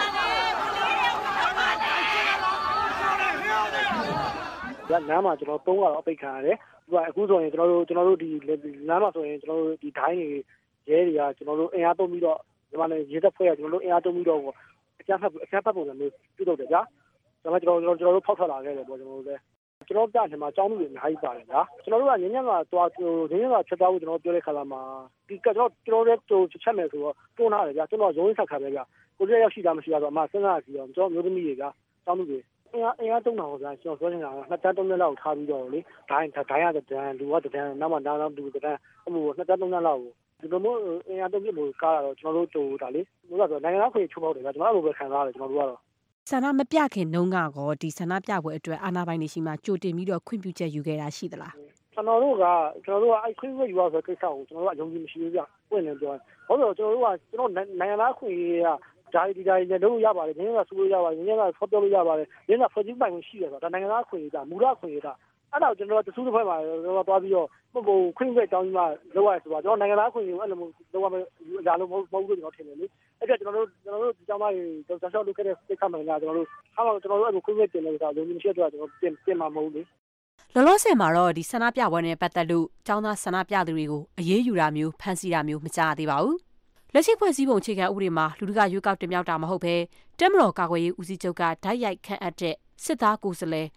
လမ်းမှာကျွန်တော်3ကတော့အပိတ်ခံရတယ်အခုဆိုရင်ကျွန်တော်တို့ဒီလမ်းမှာဆိုရင်ကျွန်တော်တို့ဒီဒိုင်းတွေရဲတွေကကျွန်တော်တို့အင်အားသုံးပြီးတော့ဒီမှာလည်းရဲတပ်ဖွဲ့ကကျွန်တော်တို့အင်အားသုံးပြီးတော့အကြမ်းဖက်ပုံစံမျိုးပြုလုပ်တယ်ဗျာဒါမှကျွန်တော်တို့ဖောက်ထွက်လာခဲ့တယ်ပေါ့ကျွန်တော်တို့လည်းကျွန်တော်ကြားနေမှာကျောင်းလူတွေအများကြီးပါတယ်ဗျာကျွန်တော်တို့ကငင်းညံ့ကသွားငင်းညံ့ကချက်သွားဖို့ကျွန်တော်ပြောတဲ့ခါလာမှာဒီကျွန်တော်လည်းချက်မယ်ဆိုတော့တွန်းလာတယ်ဗျာကျွန်တော်ရုံးဆက်ခါပဲဗျာကိုလေးရောက်ရှိတာမရှိတာဆိုအမှစဉ်းစားကြည့်အောင်ကျွန်တော်မျိုးသမီးတွေကကျောင်းလူတွေအင်အားသုံးတာပေါ့ဗျာကျွန်တော်ပြောနေတာက2တန်း3တန်းလောက်ထားပြီးတော့လေဒိုင်းရတဲ့တန်းလူကတန်းနောက်မှနောက်လူတန်းအမှု2တန်း3တန်းလောက်ဒီလိုမျိုးအင်အားသုံးပြလို့ကားတာတော့ကျွန်တော်တို့ဒါလေဘုရားဆိုနိုင်ငံသားခွင့်ချိုးပေါက်တယ်ဗျာကျွန်တော်အဲ့လိုပဲခံစားရတယ်ကျွန်တော်တို့ကတော့ဆန္ဒမပြခင်နှုန်းကတော့ဒီဆန္ဒပြပွဲအတွက်အာဏာပိုင်တွေရှိမှကြိုတင်ပြီးတော့ခွင့်ပြုချက်ယူခဲ့တာရှိသလားကျွန်တော်တို့ကအဲ့ခွင့်ပြုယူရဆိုကိစ္စကိုကျွန်တော်တို့အယုံကြည်မရှိဘူးဗျပွင့်နေပြောဘာလို့ကျွန်တော်တို့ကကျွန်တော်နိုင်ငံသားခွင့်ရဒါဒီလည်းလုပ်ရပါတယ်ငင်းကဆူလို့ရပါတယ်ငင်းကဖော်ပြလို့ရပါတယ်ငင်းကဖွဲ့စည်းပိုင်ခွင့်ရှိတယ်ဆိုတာဒါနိုင်ငံသားခွင့်ရတာမူလခွင့်ရတာအဲ့တော့ကျွန်တော်တဆူတစ်ဖွဲ့မှာကျွန်တော်သွားပြီးတော့ဟိုခွင့်ခွင့်တောင်းပြီးမှလောက်ရဆိုတော့ကျွန်တော်နိုင်ငံသားခွင့်ကိုအဲ့လိုလောက်ရမယ်အရာလုံးမဟုတ်ဘူးကျွန်တော်ထင်တယ်လေအဲ့ဒါကျွန်တော်တို့ဒီကြောင်းသားတွေဒေါက်တာဆောက်လုပ်ခဲ့တဲ့စိတ်ခမှန်ကကျွန်တော်တို့အားလုံးကျွန်တော်တို့အဲ့လိုခွင့်ခွင့်တင်နေတာလုံးဝမရှိတော့ကျွန်တော်ပြင်မှာမဟုတ်လေလောလောဆယ်မှာတော့ဒီဆန္ဒပြပွဲနဲ့ပတ်သက်လို့ကျောင်းသားဆန္ဒပြသူတွေကိုအရေးယူတာမျိုးဖမ်းဆီးတာမျိုးမကြားသေးပါဘူးလက်ရှိဖွဲ့စည်းပုံအခြေခံဥပဒေမှာလူထုကရွေးကောက်တင်မြှောက်တာမဟုတ်ဘဲတက်မတော်ကာကွယ်ရေးဦးစီးချုပ်ကဓာတ်ရိုက်ခန့်အပ်တဲ့စစ်သားကိုယ်စားလှယ်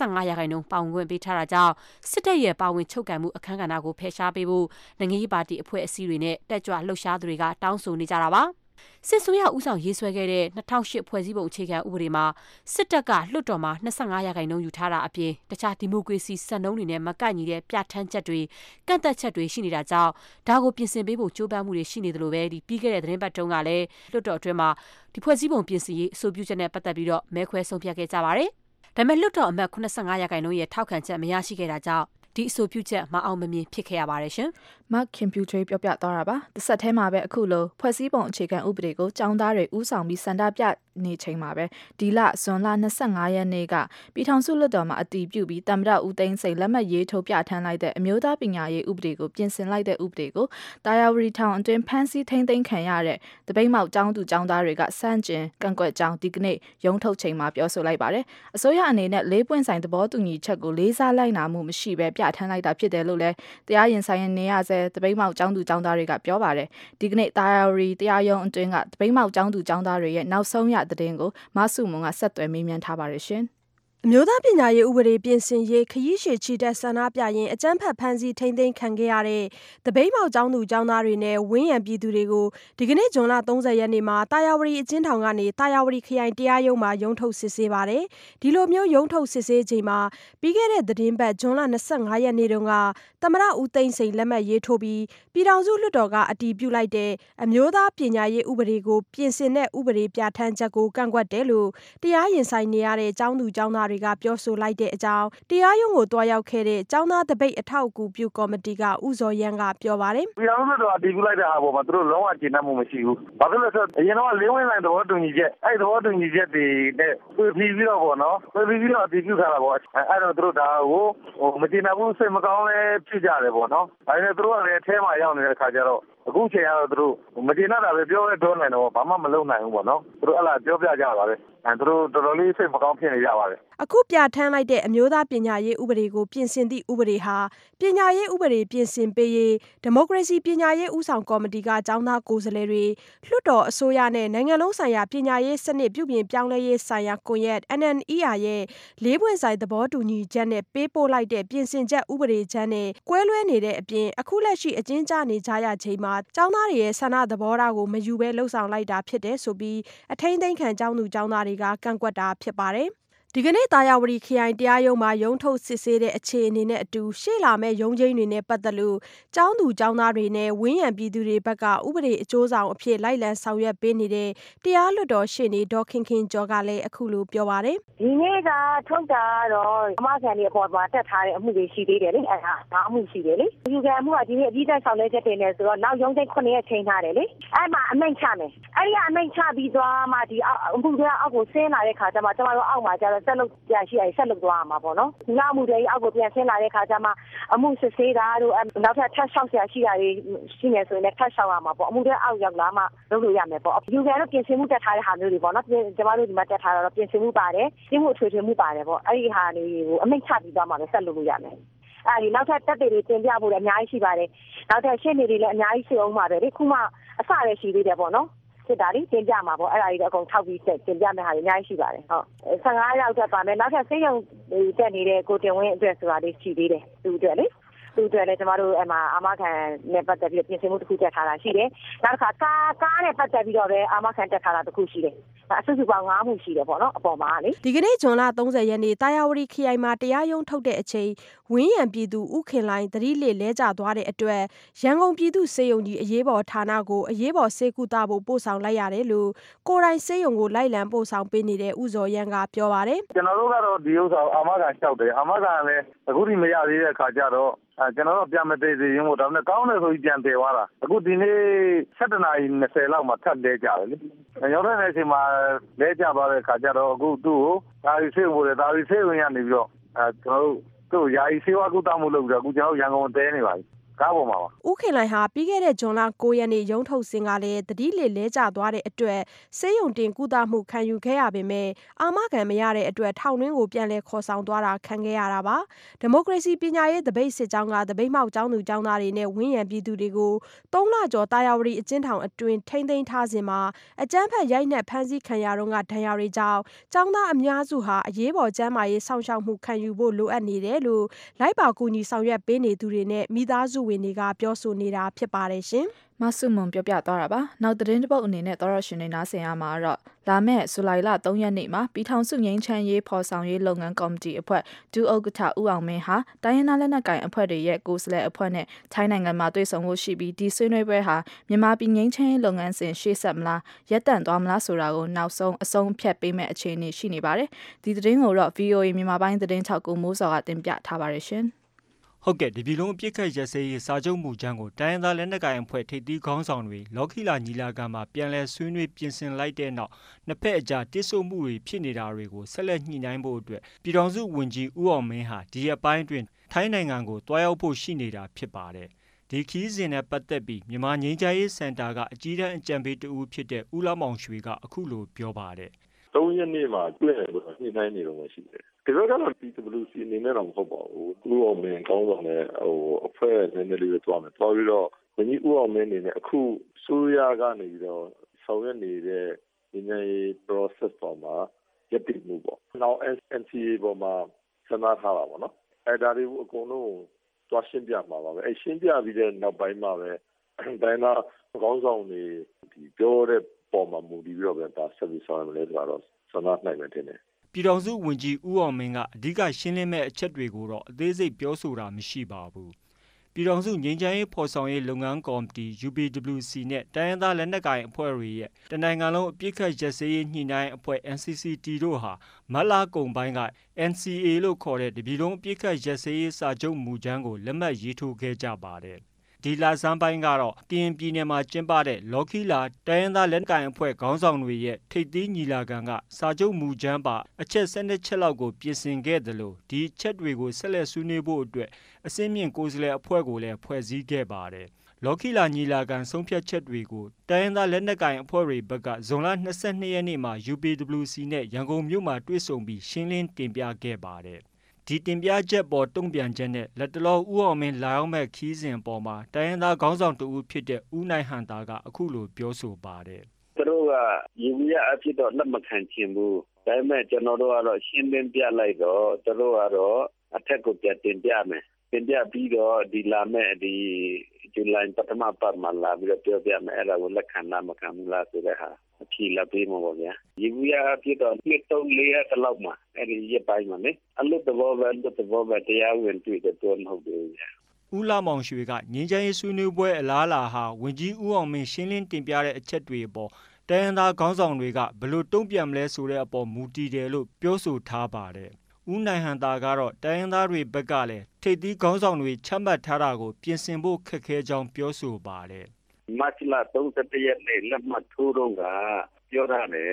25%ပါဝင်ခွင့်ပေးထားတာကြောင့်စစ်တပ်ရဲ့ပါဝင်ချုပ်ကန်မှုအခမ်းကဏ္ဍကိုဖယ်ရှားပေးဖို့နိုင်ငံရေးပါတီအဖွဲ့အစည်းတွေနဲ့တက်ကြွလှုပ်ရှားသူတွေကတောင်းဆိုနေကြတာပါစစ်ဆိုးရဦးဆောင်ရေးဆွဲခဲ့တဲ့2008ဖွဲ့စည်းပုံအခြေခံဥပဒေမှာစစ်တပ်ကလွှတ်တော်မှာ25%ယူထားတာအပြင်တခြားဒီမိုကရေစီစံနှုန်းတွေနဲ့မကိုက်ညီတဲ့ပြဋ္ဌာန်းချက်တွေကန့်သက်ချက်တွေရှိနေတာကြောင့်ဒါကိုပြင်ဆင်ပေးဖို့ကြိုးပမ်းမှုတွေရှိနေတယ်လို့ပဲဒီပြီးခဲ့တဲ့သတင်းပတ်တုန်းကလည်းလွှတ်တော်အတွင်းမှာဒီဖွဲ့စည်းပုံပြင်ဆင်ရေးအဆိုပြုချက်နဲ့ပတ်သက်ပြီးတော့မဲခွဲဆုံးဖြတ်ခဲ့ကြပါတယ်ဒါပေမဲ့လွှတ်တော်အမတ်85%ရဲ့ထောက်ခံချက်မရရှိခဲ့တာကြောင့်ဒီအဆိုပြုချက်မအောင်မမြင်ဖြစ်ခဲ့ရပါတယ်ရှင်မတ်ခင်ပြူထွေးပြောပြသွားတာပါတစ်ဆက်တည်းမှာပဲအခုလိုဖွဲ့စည်းပုံအခြေခံဥပဒေကိုចောင်းသားတွေဥဆောင်ပြီးစန္ဒပြနေချိန်မှာပဲဒီလဇွန်လ25ရက်နေ့ကပြည်ထောင်စုလွှတ်တော်မှာအတည်ပြုပြီးတမ္ပတဦးသိန်းစိန်လက်မှတ်ရေးထိုးပြဋ္ဌာန်းလိုက်တဲ့အမျိုးသားပညာရေးဥပဒေကိုပြင်ဆင်လိုက်တဲ့ဥပဒေကိုတာယာဝတီထောင်အတွင်းဖမ်းဆီးထိန်းသိမ်းခံရတဲ့တပိတ်မောက်ចောင်းသူចောင်းသားတွေကစန့်ကျင်ကန့်ကွက်ကြောင်းဒီကနေ့ရုံးထုတ်ချိန်မှာပြောဆိုလိုက်ပါတယ်အစိုးရအနေနဲ့၄ပွင့်ဆိုင်သဘောတူညီချက်ကိုလေးစားလိုက်နာမှုမရှိဘဲပြဋ္ဌာန်းလိုက်တာဖြစ်တယ်လို့လည်းတရားရင်ဆိုင်နေရဆဲတပိတ်မောက်ចောင်းသူចောင်းသားတွေကပြောပါတယ်ဒီကနေ့တာယာဝတီတရားရုံးအတွင်းကတပိတ်မောက်ចောင်းသူចောင်းသားတွေရဲ့နောက်ဆုံးရသတင်းကိုမဆုမွန်ကဆက်သွယ်မေးမြန်းထားပါတယ်ရှင်အမျိုးသားပညာရေးဥပဒေပြင်ဆင်ရေးခရီးရှည်ချီတက်ဆန္ဒပြရင်အကြမ်းဖက်ဖမ်းဆီးထိန်းသိမ်းခံခဲ့ရတဲ့တပိတ်မောက်ကျောင်းသူကျောင်းသားတွေနဲ့ဝင်းရံပြည်သူတွေကိုဒီကနေ့ဇွန်လ30ရက်နေ့မှာတာယာဝတီအကျဉ်းထောင်ကနေတာယာဝတီခရိုင်တရားရုံးမှာရုံးထုတ်စစ်ဆေးပါတယ်ဒီလိုမျိုးရုံးထုတ်စစ်ဆေးချိန်မှာပြီးခဲ့တဲ့သတင်းပတ်ဇွန်လ25ရက်နေ့တုန်းကသမ္မတဦးသိန်းစိန်လက်မှတ်ရေးထိုးပြီးပြည်ထောင်စုလွှတ်တော်ကအတည်ပြုလိုက်တဲ့အမျိုးသားပညာရေးဥပဒေကိုပြင်ဆင်တဲ့ဥပဒေပြဋ္ဌာန်းချက်ကိုကန့်ကွက်တယ်လို့တရားရင်ဆိုင်နေရတဲ့ကျောင်းသူကျောင်းသားတွေကပြောဆိုလိုက်တဲ့အကြောင်းတရားရုံးကိုတွားရောက်ခဲ့တဲ့ကျောင်းသားတပိတ်အထောက်အကူပြုကော်မတီကဦးဇော်ရန်ကပြောပါတယ်ပြည်ထောင်စုတော်အတည်ပြုလိုက်တဲ့ဟာပေါ်မှာသူတို့လုံးဝကျေနပ်မှုမရှိဘူး။ဘာဖြစ်လို့လဲဆိုတော့အရင်တော့၄ဝင်းဆိုင်သဘောတူညီချက်အဲ့သဘောတူညီချက်တွေနဲ့ပြည်ပြီးတော့ပေါ့နော်ပြည်ပြီးတော့အတည်ပြုထားတာပေါ့အဲ့တော့သူတို့ဒါကိုမကျေနပ်ဘူးစိတ်မကောင်းလဲဖြစ်ကြတယ်ပေါ့နော်ဒါပေမဲ့သူတို့ကလည်းအထဲမှာရောက်နေတဲ့အခါကျတော့အခုချိန်ကတော့သူတို့မကျေနပ်တာပဲပြောနိုင်တော့ဘာမှမလုပ်နိုင်ဘူးပေါ့နော်သူတို့အဲ့လာပြောပြကြတာပဲသူတို့တော်တော်လေးစိတ်မကောင်းဖြစ်နေကြပါတယ်အခုပြဋ္ဌာန်းလိုက်တဲ့အမျိုးသားပညာရေးဥပဒေကိုပြင်ဆင်သည့်ဥပဒေဟာပညာရေးဥပဒေပြင်ဆင်ပေးရေးဒီမိုကရေစီပညာရေးဦးဆောင်ကော်မတီကကျောင်းသားကိုယ်စားလှယ်တွေလွှတ်တော်အစိုးရနဲ့နိုင်ငံလုံးဆိုင်ရာပညာရေးစနစ်ပြုပြင်ပြောင်းလဲရေးဆိုင်ရာကွန်ရက် NNER ရဲ့၄ပွင့်ဆိုင်သဘောတူညီချက်နဲ့ပေးပို့လိုက်တဲ့ပြင်ဆင်ချက်ဥပဒေချမ်းနဲ့ကွဲလွဲနေတဲ့အပြင်အခုလက်ရှိအကျဉ်းချနေကြရချိန်မှာကျောင်းသားတွေရဲ့ဆန္ဒသဘောထားကိုမယူဘဲလှုပ်ဆောင်လိုက်တာဖြစ်တယ်ဆိုပြီးအထိန်းသိမ်းခံကျောင်းသူကျောင်းသားတွေကကန့်ကွက်တာဖြစ်ပါတယ်ဒီကနေ့တာယာဝတီခရိုင်တရားရုံးမှာရုံးထုတ်စစ်ဆေးတဲ့အခြေအနေနဲ့အတူရှေ့လာမဲ့ရုံးချင်းတွေနဲ့ပတ်သက်လို့ကျောင်းသူကျောင်းသားတွေနဲ့ဝင်းရံပြည်သူတွေဘက်ကဥပဒေအကျိုးဆောင်အဖြစ်လိုက်လံဆောင်ရွက်ပေးနေတဲ့တရားလွှတ်တော်ရှေ့နေဒေါ်ခင်ခင်ကျော်ကလည်းအခုလိုပြောပါတယ်ဒီနေ့ကထုတ်တာတော့အမကန်တွေအပေါ်မှာတက်ထားတဲ့အမှုတွေရှိသေးတယ်လေအဲ့ဒါဘာအမှုရှိတယ်လေယူကန်မှုကဒီနေ့အပြီးတက်ဆောင်လဲချက်တင်နေဆိုတော့နောက်ရုံးချင်း9ရက်ချိန်ထားတယ်လေအဲ့မှာအမိန့်ချမယ်အဲ့ဒီအမိန့်ချပြီးသွားမှဒီအမှုတွေအောက်ကိုဆင်းလာတဲ့ခါကျမှကျွန်တော်တို့အောက်မှာကျတော့ဆက်လုပ်ပြရှိရဆက်လုပ်သွားမှာပေါ့နော်ဒီနောက်မှုတွေအောက်ကိုပြန်ဆင်းလာတဲ့ခါကျမှအမှုစစ်ဆေးတာတို့နောက်ထပ်ထပ်လျှောက်ဆရာရှိတာတွေရှိနေဆိုရင်လည်းထပ်လျှောက်ရမှာပေါ့အမှုတွေအောက်ရောက်လာမှလုပ်လို့ရမယ်ပေါ့ယူကန်တို့ပြင်ဆင်မှုတက်ထားတဲ့ဟာမျိုးတွေပေါ့နော်ကျွန်တော်တို့ဒီမှာတက်ထားတော့ပြင်ဆင်မှုပါတယ်ပြင်မှုထွေထွေမှုပါတယ်ပေါ့အဲ့ဒီဟာတွေကိုအမိန့်ချပြီးသွားမှလည်းဆက်လုပ်လို့ရမယ်အဲဒီနောက်ထပ်တက်တွေတင်ပြဖို့လည်းအများကြီးရှိပါတယ်နောက်ထပ်ရှင်းနေတွေလည်းအများကြီးရှိအောင်ပါပဲလေခုမှအစရရှိသေးတယ်ပေါ့နော်စစ်တာလေးတင်ပြမှာပေါ့အဲ့ဒါကြီးတော့အကုန်ထောက်ပြီးတင်ပြမယ့်ဟာတွေအများကြီးရှိပါတယ်ဟုတ်15ရောက်တက်ပါမယ်နောက်ထပ်စိတ်ယုံတက်နေတဲ့ကိုတင်ဝင်းအတွက်ဆိုတာလေးရှိသေးတယ်သူအတွက်လေသူတွေလည်းကျမတို့အမအာမခံနဲ့ပတ်သက်ပြီးပြင်ဆင်မှုတစ်ခုတက်ထားတာရှိတယ်။နောက်တစ်ခါကားနဲ့ပတ်သက်ပြီးတော့လည်းအာမခံတက်ထားတာတစ်ခုရှိတယ်။အစုစုပေါင်း9မှုရှိတယ်ပေါ့နော်အပေါ်မှာလေဒီကနေ့ဇွန်လ30ရက်နေ့တာယာဝတီခရိုင်မှာတရားရုံးထုတ်တဲ့အချိန်ဝင်းရံပြည်သူဥခင်လိုင်းသတိလစ်လဲကျသွားတဲ့အတွက်ရန်ကုန်ပြည်သူစေယုံကြီးအရေးပေါ်ဌာနကိုအရေးပေါ်စေကူတာဖို့ပို့ဆောင်လိုက်ရတယ်လို့ကိုယ်တိုင်စေယုံကိုလိုက်လံပို့ဆောင်ပေးနေတဲ့ဦးဇော်ရန်ကပြောပါတယ်ကျွန်တော်တို့ကတော့ဒီဥစ္စာအာမခံလျှောက်တယ်အာမခံလည်းအခုထိမရသေးတဲ့အခါကျတော့ကျွန်တော်တို့ပြန်မသေးသေးရင်ဟိုဒါနဲ့ကောင်းတယ်ဆိုပြီးပြန်တည်သွားတာအခုဒီနေ့7:20လောက်မှာထပ်လဲကြတယ်လေရောက်တဲ့အချိန်မှာလဲကြသွားတဲ့အခါကျတော့အခုသူ့ကိုဒါရီဆေးဝင်တယ်ဒါရီဆေးဝင်ရနေပြီးတော့ကျွန်တော်တို့တို့ယာယီဆေးဝါးကုသမှုလုပ်ပြီးတော့အခုကျွန်တော်ရန်ကုန်တဲနေပါပြီကားပေါ်မှာပါဦးခင်လိုင်ဟာပြီးခဲ့တဲ့ဇွန်လ9ရက်နေ့ရုံးထုတ်စဉ်ကလည်းတတိလလဲကျသွားတဲ့အတွက်ဆေးရုံတင်ကုသမှုခံယူခဲ့ရပေမဲ့အာမခံမရတဲ့အတွက်ထောင်တွင်းကိုပြန်လည်ခေါ်ဆောင်သွားတာခံခဲ့ရတာပါဒီမိုကရေစီပညာရေးတပိတ်စစ်ကြောင်းကတပိတ်မှောက်ကျောင်းသူကျောင်းသားတွေနဲ့ဝန်းရံပြည်သူတွေကို3လကျော်တာယာဝတီအကျဉ်းထောင်အတွင်းထိန်းသိမ်းထားစဉ်မှာအကြမ်းဖက်ရိုက်နှက်ဖမ်းဆီးခံရတော့ကဒဏ်ရာတွေကြောင့်ကျောင်းသားအများစုဟာအရေးပေါ်ကျန်းမာရေးစောင့်ရှောက်မှုခံယူဖို့လိုအပ်နေတယ်လို့လိုက်ပါကူညီဆောင်ရွက်ပေးနေသူတွေနဲ့မိသားစုဝင်တွေကပြောဆိုနေတာဖြစ်ပါတယ်ရှင်။မဆုမွန်ပြောပြသွားတာပါ။နောက်သတင်းတစ်ပုဒ်အနေနဲ့သောရရှင်နေနားဆင်ရမှာတော့လာမယ့်ဇူလိုင်လ3ရက်နေ့မှာပြည်ထောင်စုငြိမ်းချမ်းရေးဖော်ဆောင်ရေးလုပ်ငန်းကော်မတီအဖွဲ့ဒုဥက္ကဋ္ဌဦးအောင်မင်းဟာတိုင်းရင်းသားလက်နက်ကိုင်အဖွဲ့တွေရဲ့ကိုယ်စားလှယ်အဖွဲ့နဲ့ထိုင်းနိုင်ငံမှာတွေ့ဆုံဖို့ရှိပြီးဒီဆွေးနွေးပွဲဟာမြန်မာပြည်ငြိမ်းချမ်းရေးလုပ်ငန်းစဉ်ရှေ့ဆက်မလားရပ်တန့်သွားမလားဆိုတာကိုနောက်ဆုံးအဆုံးဖြတ်ပေးမယ့်အခြေအနေရှိနေပါတယ်။ဒီသတင်းကိုတော့ VOA မြန်မာပိုင်းသတင်းထောက်ကိုမိုးစောကတင်ပြထားပါတယ်ရှင်။ဟုတ်ကဲ့ဒီပြည်လုံးအပြစ်ခတ်ရက်စဲရေးစာချုပ်မူကြမ်းကိုတိုင်းရင်းသားလက်နက်ကိုင်အဖွဲ့ထိပ်သီးခေါင်းဆောင်တွေလော်ခီလာညီလာခံမှာပြန်လည်ဆွေးနွေးပြင်ဆင်လိုက်တဲ့နောက်နှစ်ဖက်အကြားတစ်ဆို့မှုတွေဖြစ်နေတာတွေကိုဆက်လက်ညှိနှိုင်းဖို့အတွက်ပြည်ထောင်စုဝန်ကြီးဦးအောင်မင်းဟာဒီရက်ပိုင်းတွင်ထိုင်းနိုင်ငံကိုတွားရောက်ဖို့ရှိနေတာဖြစ်ပါတယ်။ဒီခီးစဉ်နဲ့ပတ်သက်ပြီးမြန်မာငြိမ်းချမ်းရေးစင်တာကအကြီးတန်းအကြံပေးတဦးဖြစ်တဲ့ဦးလှမောင်ရွှေကအခုလိုပြောပါတယ်။3ရက်နေ့မှာတွေ့တယ်လို့ညှိနှိုင်းနေတော့မှရှိတယ်ဒီဘက်ကတော့ PWC အနေနဲ့တော့မဟုတ်ပါဘူး။ဦးအောင်မင်းကောင်းဆောင်တဲ့အဖွဲ့နည်းနည်းလေးပဲတွားမယ်။တွားပြီးတော့ဝန်ကြီးဦးအောင်မင်းအနေနဲ့အခုစိုးရကနေပြီးတော့ဆောင်ရွက်နေတဲ့ဒီနေ့ process ပေါ်မှာရပ်တည်မှုပေါ့။နောက် NCA ပေါ်မှာဆက်နာထားတာပေါ့နော်။ဒါတွေအကုန်လုံးတွားရှင်းပြမှာပါပဲ။ရှင်းပြပြီးတဲ့နောက်ပိုင်းမှာပဲတိုင်းသားကောင်းဆောင်တွေပြောတဲ့ပေါ်မှာမူတည်ပြီးတော့ဒါဆက်ပြီးဆောင်ရွက်မလဲဆိုတော့ဆက်နာနိုင်မယ်ထင်တယ်ပြည်ထောင်စုဝန်ကြီးဦးအောင်မင်းကအဓိကရှင်းလင်းမဲ့အချက်တွေကိုတော့အသေးစိတ်ပြောဆိုတာမရှိပါဘူး။ပြည်ထောင်စုငြိမ်းချမ်းရေးဖော်ဆောင်ရေးလုပ်ငန်းကော်မတီ UPWC နဲ့တိုင်းရင်းသားလက်နက်ကိုင်အဖွဲ့တွေရဲ့တနိုင်ငံလုံးအပြစ်ခတ်ရက်စဲရေးညှိနှိုင်းအဖွဲ့ NCCT တို့ဟာမတ်လကုန်ပိုင်းက NCA လို့ခေါ်တဲ့ပြည်လုံးအပြစ်ခတ်ရက်စဲရေးစာချုပ်မူကြမ်းကိုလက်မှတ်ရေးထိုးခဲ့ကြပါတယ်။ဒီလဆန်းပိုင်းကတော့ကရင်ပြည်နယ်မှာကျင်းပတဲ့လော်ခီလာတိုင်းရင်းသားလက်နက်ကိုင်အဖွဲ့ခေါင်းဆောင်တွေရဲ့ထိပ်သီးညီလာခံကစာချုပ်မူကြမ်းပါအချက်12ချက်လောက်ကိုပြင်ဆင်ခဲ့တယ်လို့ဒီအချက်တွေကိုဆက်လက်ဆွေးနွေးဖို့အတွက်အစင်းမြင့်ကိုယ်စားလှယ်အဖွဲ့ကိုလည်းဖွဲ့စည်းခဲ့ပါတယ်။လော်ခီလာညီလာခံဆုံးဖြတ်ချက်တွေကိုတိုင်းရင်းသားလက်နက်ကိုင်အဖွဲ့တွေဘက်ကဇွန်လ22ရက်နေ့မှာ UPWC နဲ့ရန်ကုန်မြို့မှာတွေ့ဆုံပြီးရှင်းလင်းတင်ပြခဲ့ပါတယ်။ဒီတင်ပြချက်ပေါ်တုံ့ပြန်ချက်နဲ့လက်တလောဦးအောင်မင်းလာရောက်မဲ့ခီးစဉ်ပေါ်မှာတိုင်းရင်းသားခေါင်းဆောင်တဦးဖြစ်တဲ့ဦးနိုင်ဟန်တာကအခုလိုပြောဆိုပါတယ်။သူတို့ကရည်ရအဖြစ်တော့လက်မခံချင်ဘူး။ဒါပေမဲ့ကျွန်တော်တို့ကတော့ရှင်းလင်းပြလိုက်တော့သူတို့ကတော့အထက်ကိုပြတင်ပြမယ်။တင်ပြပြီးတော့ဒီလာမဲ့ဒီဇူလိုင်ပထမပတ်မှာလာပြီးတော့ပြောပြမယ်အဲ့ဒါကိုလက်ခံလားမခံဘူးလားဆိုတဲ့ဟာအဖြေလာပေးမှာပေါ့ဗျာရည်ရအဖြစ်တော့နှစ်3-4ရက်လောက်မှာအဲ့ဒီရက်ပိုင်းမှာလေအလုပ်တော်ပဲတရားဝင်တွေ့တဲ့မဟုတ်ဘူးဗျာဦးလာမောင်ရွှေကငင်းချမ်းရေးဆွေးနွေးပွဲအလားအလာဟာဝင်ကြီးဦးအောင်မင်းရှင်းလင်းတင်ပြတဲ့အချက်တွေအပေါ်တိုင်းရင်းသားခေါင်းဆောင်တွေကဘယ်လိုတုံ့ပြန်မလဲဆိုတဲ့အပေါ်မူတည်တယ်လို့ပြောဆိုထားပါတယ်ဦးနိုင်ဟန်တာကတော့တိုင်းရင်းသားတွေဘက်ကလည်းထိပ်သီးခေါင်းဆောင်တွေချမှတ်ထားတာကိုပြင်ဆင်ဖို့ခက်ခဲကြောင်းပြောဆိုပါတယ်မတ်လ31ရက်နေ့လက်မှတ်ထိုးတော့ကပြောရတယ်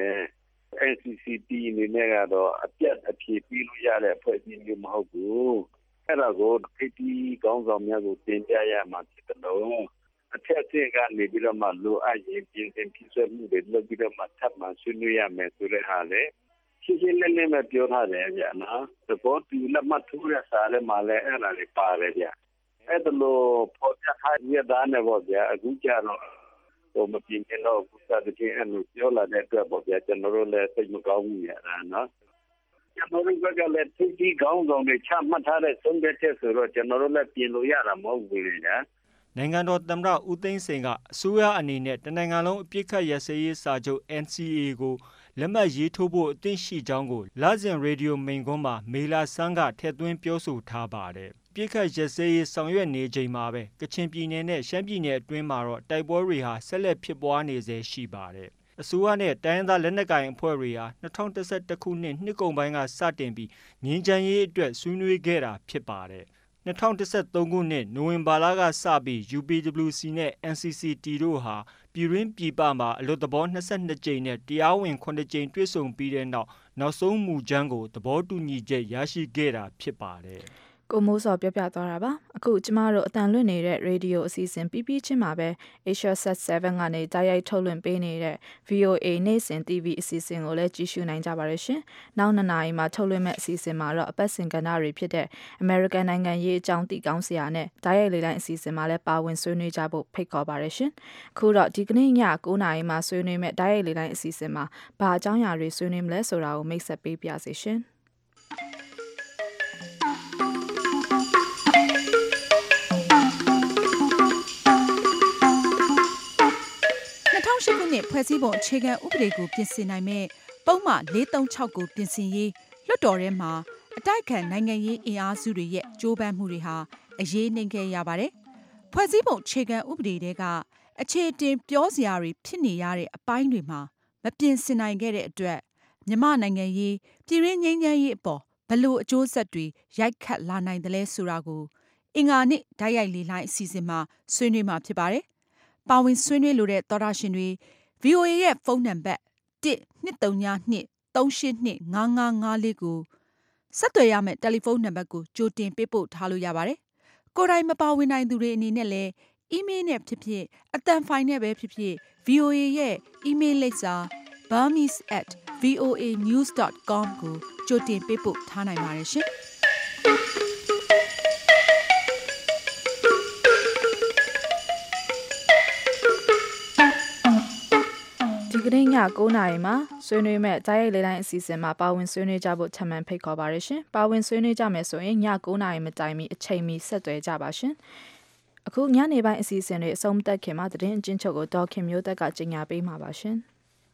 NCCT အနေနဲ့ကတော့အပြတ်အဖြေပြီးလို့ရတဲ့အဖွဲ့အစည်းမျိုးမဟုတ်ဘူးအဲ့ဒါကိုထိပ်သီးခေါင်းဆောင်များကိုတင်ပြရမှာဖြစ်တယ်လို့အထက်အဆင့်ကနေပြီးတော့မှလိုအပ်ရင်ပြင်ဆင်ဖြစ်ဆွဲမှုတွေလုပ်ပြီးတော့မှထပ်မံဆွေးနွေးရမယ်ဆိုတဲ့ဟာလေရှင်းရှင်းလင်းလင်းပဲပြောထားတယ်ဗျာနော်သဘောတူလက်မှတ်ထိုးရစာလည်းမှလည်းအဲ့ဒါလေးပါတယ်ဗျာအဲ့ဒါလို့ပေါ်ပြထားရတဲ့နဲ့ပေါ့ဗျာအခုကျတော့မပြင်းနေတော့ဘူးစားတဲ့အဲ့လိုပြောလာတဲ့အတွက်ပေါ့ဗျာကျွန်တော်တို့လည်းစိတ်မကောင်းဘူးရတာနော်ကျွန်တော်တို့ကလည်းသိကောင်းဆောင်တွေချမှတ်ထားတဲ့ဆုံးဖြတ်ချက်ဆိုတော့ကျွန်တော်တို့လည်းပြင်လို့ရတာမဟုတ်ဘူးလေညာနိုင်ငံတော်သမ္မတဦးသိန်းစိန်ကအစိုးရအနေနဲ့တနိုင်ငံလုံးအပြစ်ခတ်ရစရေးစာချုပ် NCA ကိုလက်မှတ်ရေးထိုးဖို့အသင့်ရှိကြောင်းကိုလစဉ်ရေဒီယိုမိန့်ခွန်းမှာမေလာဆန်းကထည့်သွင်းပြောဆိုထားပါတယ်။ပြစ်ခတ်ရစရေးဆောင်ရွက်နေချိန်မှာပဲကချင်ပြည်နယ်နဲ့ရှမ်းပြည်နယ်အတွင်းမှာတော့တိုက်ပွဲတွေဟာဆက်လက်ဖြစ်ပွားနေဆဲရှိပါတယ်။အစိုးရနဲ့တိုင်းရင်းသားလက်နက်ကိုင်အဖွဲ့တွေဟာ2011ခုနှစ်ကုန်ပိုင်းကစတင်ပြီးငြိမ်းချမ်းရေးအတွက်ဆွေးနွေးခဲ့တာဖြစ်ပါတယ်။2013ခုနှစ်နိုဝင်ဘာလကစပြီး UPWC နဲ့ NCCT တို့ဟာပြည်တွင်းပြည်ပမှာအလွတ်သဘော22ကြိမ်နဲ့တရားဝင်9ကြိမ်တွေ့ဆုံပြီးတဲ့နောက်ဆုံးမူကြမ်းကိုသဘောတူညီချက်ရရှိခဲ့တာဖြစ်ပါတယ်။ကိုမိုးစောပြောပြသွားတာပါအခုကျမတို့အတန်လွင့်နေတဲ့ရေဒီယိုအစီအစဉ်ပြီးပြီးချင်းမှာပဲ Asia Sat 7ကနေတိုက်ရိုက်ထုတ်လွှင့်ပေးနေတဲ့ VOA နေ့စဉ် TV အစီအစဉ်ကိုလည်းကြည့်ရှုနိုင်ကြပါတယ်ရှင်နောက်2နာရီမှာထုတ်လွှင့်မဲ့အစီအစဉ်မှာတော့အပတ်စဉ်ကဏ္ဍတွေဖြစ်တဲ့ American နိုင်ငံရေးအကြောင်းသိကောင်းစရာနဲ့တိုက်ရိုက်လေတိုင်းအစီအစဉ်မှာလည်းပါဝင်ဆွေးနွေးကြဖို့ဖိတ်ခေါ်ပါတယ်ရှင်အခုတော့ဒီကနေ့ည9နာရီမှာဆွေးနွေးမဲ့တိုက်ရိုက်လေတိုင်းအစီအစဉ်မှာဘာအကြောင်းအရာတွေဆွေးနွေးမလဲဆိုတာကိုမိတ်ဆက်ပေးပါစေရှင် 2008ခုနှစ်ဖွဲ့စည်းပုံအခြေခံဥပဒေကိုပြင်ဆင်နိုင်မဲ့ပုံမှန်436ကိုပြင်ဆင်ရေးလွှတ်တော်ထဲမှာအတိုက်ခံနိုင်ငံရေးအင်အားစုတွေရဲ့ကြိုးပမ်းမှုတွေဟာအရေးနှိမ်ခဲ့ရပါတယ်။ဖွဲ့စည်းပုံအခြေခံဥပဒေတွေကအခြေတင်ပြောစရာတွေဖြစ်နေရတဲ့အပိုင်းတွေမှာမပြင်ဆင်နိုင်ခဲ့တဲ့အတွက်မြန်မာနိုင်ငံရေးပြည်ရင်းငြိမ်းချမ်းရေးအပေါ်ဘယ်လိုအကျိုးဆက်တွေရိုက်ခတ်လာနိုင်တယ်လဲဆိုတာကိုအင်္ဂါနေ့ဓာတ်ရိုက်လေလှိုင်းအစီအစဉ်မှာဆွေးနွေးမှာဖြစ်ပါတယ်။ပါဝင်ဆွေးနွေးလိုတဲ့သောတာရှင်တွေ VOA ရဲ့ဖုန်းနံပါတ်1-232-382-5554ကိုဆက်သွယ်ရမယ့်တယ်လီဖုန်းနံပါတ်ကိုကြိုတင်ပေးပို့ထားလို့ရပါတယ်။ကိုယ်တိုင်မပါဝင်နိုင်သူတွေအနေနဲ့လည်းအီးမေးလ်နဲ့ဖြစ်ဖြစ်အသံဖိုင်နဲ့ပဲဖြစ်ဖြစ် VOA ရဲ့အီးမေးလ်လိပ်စာ burmese@voanews.com ကိုကြိုတင်ပေးပို့ထားနိုင်ပါတယ်ရှင်။ဒီကနေ့ည9နာရီမှာဆွေးနွေးမဲ့တိုက်ရိုက်လေတိုင်းအစီအစဉ်မှာပါဝင်ဆွေးနွေးကြဖို့ထပ်မံဖိတ်ခေါ်ပါရရှင်။ပါဝင်ဆွေးနွေးကြမယ်ဆိုရင်ည9နာရီမတိုင်မီအချိန်မီဆက်သွယ်ကြပါရှင်။အခုညနေပိုင်းအစီအစဉ်တွေအဆုံးသတ်ခင်မှာသတင်းအကျဉ်းချုပ်ကိုဒေါ်ခင်မျိုးသက်ကကြေညာပေးမှာပါရှင်။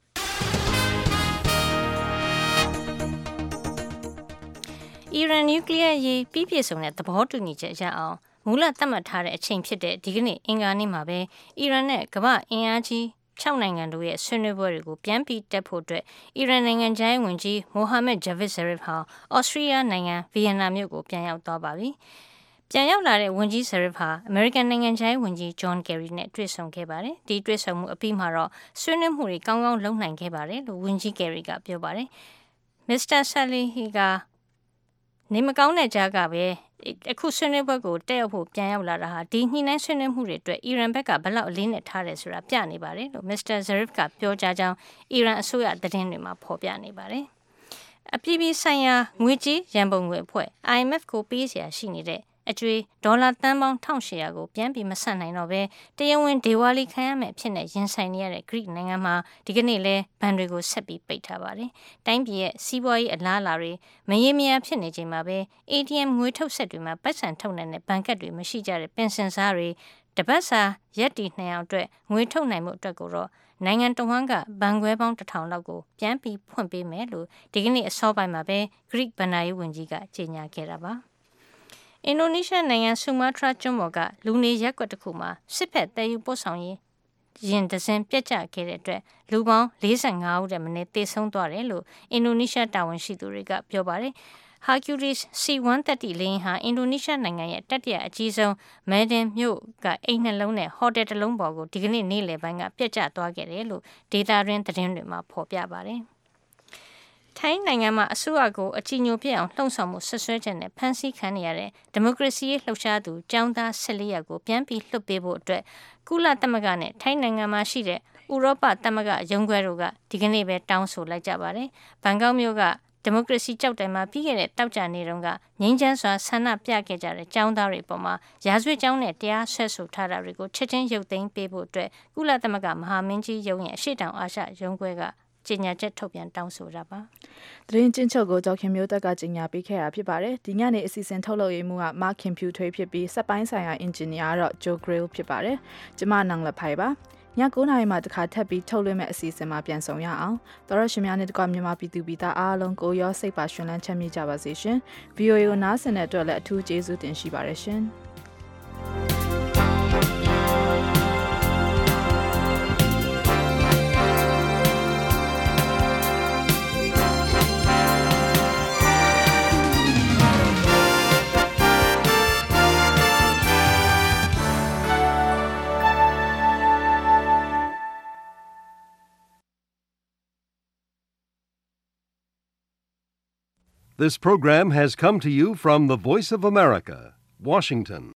Iran nuclear ရေးပြီးပြည့်စုံတဲ့သဘောတူညီချက်ရအောင်မူလသတ်မှတ်ထားတဲ့အချိန်ဖြစ်တဲ့ဒီကနေ့အင်္ဂါနေ့မှာပဲအီရန်နဲ့ကမ္ဘာအင်အားကြီး6နိုင်ငံတို့ရဲ့ဆွေးနွေးပွဲတွေကိုပြန်ပြီးတက်ဖို့အတွက်အီရန်နိုင်ငံခြားရေးဝန်ကြီးမိုဟာမက်ဂျာဗစ်ဇရီဖ်ဟာဩစတြီးယားနိုင်ငံဗီယက်နာမြို့ကိုပြန်ရောက်သွားပါပြီ။ပြန်ရောက်လာတဲ့ဝန်ကြီးဇရီဖ်ဟာအမေရိကန်နိုင်ငံခြားရေးဝန်ကြီးဂျွန်ကယ်ရီနဲ့တွေ့ဆုံခဲ့ပါတယ်။ဒီတွေ့ဆုံမှုအပြီးမှာတော့ဆွေးနွေးမှုတွေကောင်းကောင်းလုပ်နိုင်ခဲ့ပါတယ်လို့ဝန်ကြီးကယ်ရီကပြောပါတယ်။မစ္စတာဆာလီဟီကနေမကောင်းတဲ့ကြားကပဲအခုဆွေးနွေးပွဲကိုတက်ရောက်ဖို့ပြန်ရောက်လာတာဟာဒီညှိနှိုင်းဆွေးနွေးမှုတွေအတွက်အီရန်ဘက်ကဘယ်လောက်အလေးနဲ့ထားတယ်ဆိုတာပြနေပါတယ်လို့မစ္စတာဇရစ်ကပြောကြားကြောင်းအီရန်အစိုးရသတင်းတွေမှာဖော်ပြနေပါတယ်။အပြည်ပြည်ဆိုင်ရာငွေကြေးရန်ပုံငွေအဖွဲ့ IMF ကိုပေးเสียရှိနေတဲ့အကျွေးဒေါ်လာတန်ပေါင်း1800ကိုပြန်ပြီးမဆန့်နိုင်တော့ပဲတရားဝင်ဒေဝါလီခံရမယ့်ဖြစ်နေရင်ဆိုင်နေရတဲ့ဂရိနိုင်ငံမှာဒီကနေ့လဲဘဏ်တွေကိုဆက်ပြီးပိတ်ထားပါတယ်။တိုင်းပြည်ရဲ့စီးပွားရေးအလားအလာတွေမရေမရာဖြစ်နေချိန်မှာပဲ ATM ငွေထုတ်ဆက်တွေမှာပတ်စံထုတ်နိုင်တဲ့ဘဏ်ကတ်တွေမရှိကြတဲ့ပင်စင်စားတွေတပတ်စာရက်တီ2အောင်အတွက်ငွေထုတ်နိုင်မှုအတွက်ကိုတော့နိုင်ငံတော်ဝန်ကဘဏ်ခွဲပေါင်း1000လောက်ကိုပြန်ပြီးဖွင့်ပေးမယ်လို့ဒီကနေ့အစောပိုင်းမှာပဲဂရိဘဏ္ဍာရေးဝန်ကြီးကကြေညာခဲ့တာပါ။အင်ဒိုနီးရှားနိုင်ငံဆူမာတြာကျွန်းပေါ်ကလူနေရပ်ကွက်တစ်ခုမှာစစ်ဖက်တည်ယူပို့ဆောင်ရေးရင်တစင်ပြက်ကျခဲ့တဲ့အတွက်လူပေါင်း45ဦးတည်းမနေ့သေဆုံးသွားတယ်လို့အင်ဒိုနီးရှားတာဝန်ရှိသူတွေကပြောပါတယ်။ Hercules C-130 လေယာဉ်ဟာအင်ဒိုနီးရှားနိုင်ငံရဲ့တတိယအကြီးဆုံးမဲဒင်မြို့ကအိမ်နှလုံးနဲ့ဟိုတယ်တစ်လုံးပေါ်ကိုဒီကနေ့နေ့လယ်ပိုင်းကပြက်ကျသွားခဲ့တယ်လို့ဒေတာရင်းသတင်းတွေမှာဖော်ပြပါတယ်။ထိုင်းနိုင်ငံမှာအစိုးရကိုအကြီးညိုပြအောင်လှုံ့ဆော်မှုဆွဆွဲချက်နဲ့ဖမ်းဆီးခံရတဲ့ဒီမိုကရေစီရေးလှုပ်ရှားသူကျောင်းသား14ယောက်ကိုပြန်ပြီးလွှတ်ပေးဖို့အတွက်ကုလသမဂ္ဂနဲ့ထိုင်းနိုင်ငံမှာရှိတဲ့ဥရောပသမဂ္ဂရုံးခွဲတို့ကဒီကနေ့ပဲတောင်းဆိုလိုက်ကြပါတယ်။ဘန်ကောက်မြို့ကဒီမိုကရေစီကြောက်တိုင်မှာပြီးခဲ့တဲ့တောက်ကြနေတုန်းကငြိမ်းချမ်းစွာဆန္ဒပြခဲ့ကြတဲ့ကျောင်းသားတွေပေါ်မှာရာဇဝတ်ကြောင်းနဲ့တရားစွဲဆိုထားတာတွေကိုချက်ချင်းရုပ်သိမ်းပေးဖို့အတွက်ကုလသမဂ္ဂမဟာမင်းကြီးရုံးရဲ့အရှေ့တောင်အာရှရုံးခွဲကကြေညာချက်ထုတ်ပြန်တောင်းဆိုတာပါ။သတင်းကျဉ်းချုပ်ကိုဒေါက်ခင်မျိုးသက်ကကြေညာပေးခဲ့တာဖြစ်ပါတယ်။ဒီညနေအစီအစဉ်ထုတ်လုပ်ရေးမှူးကမာခင်ဖြူထွေးဖြစ်ပြီးစက်ပိုင်းဆိုင်ရာအင်ဂျင်နီယာကတော့ဂျိုဂရယ်ဖြစ်ပါတယ်။ကျမနန်လဖိုင်ပါ။ည9နာရီမှတစ်ခါထပ်ပြီးထုတ်လွှင့်မဲ့အစီအစဉ်မှာပြန်ဆောင်ရအောင်။တော်ရရှင်များနဲ့တကွမြန်မာပြည်သူပြည်သားအားလုံးကိုရောစိတ်ပါရှင်လန်းချမ်းမြေ့ကြပါစေရှင်။ VOA ကိုနားဆင်တဲ့အတွက်လည်းအထူးကျေးဇူးတင်ရှိပါတယ်ရှင်။ This program has come to you from the Voice of America, Washington.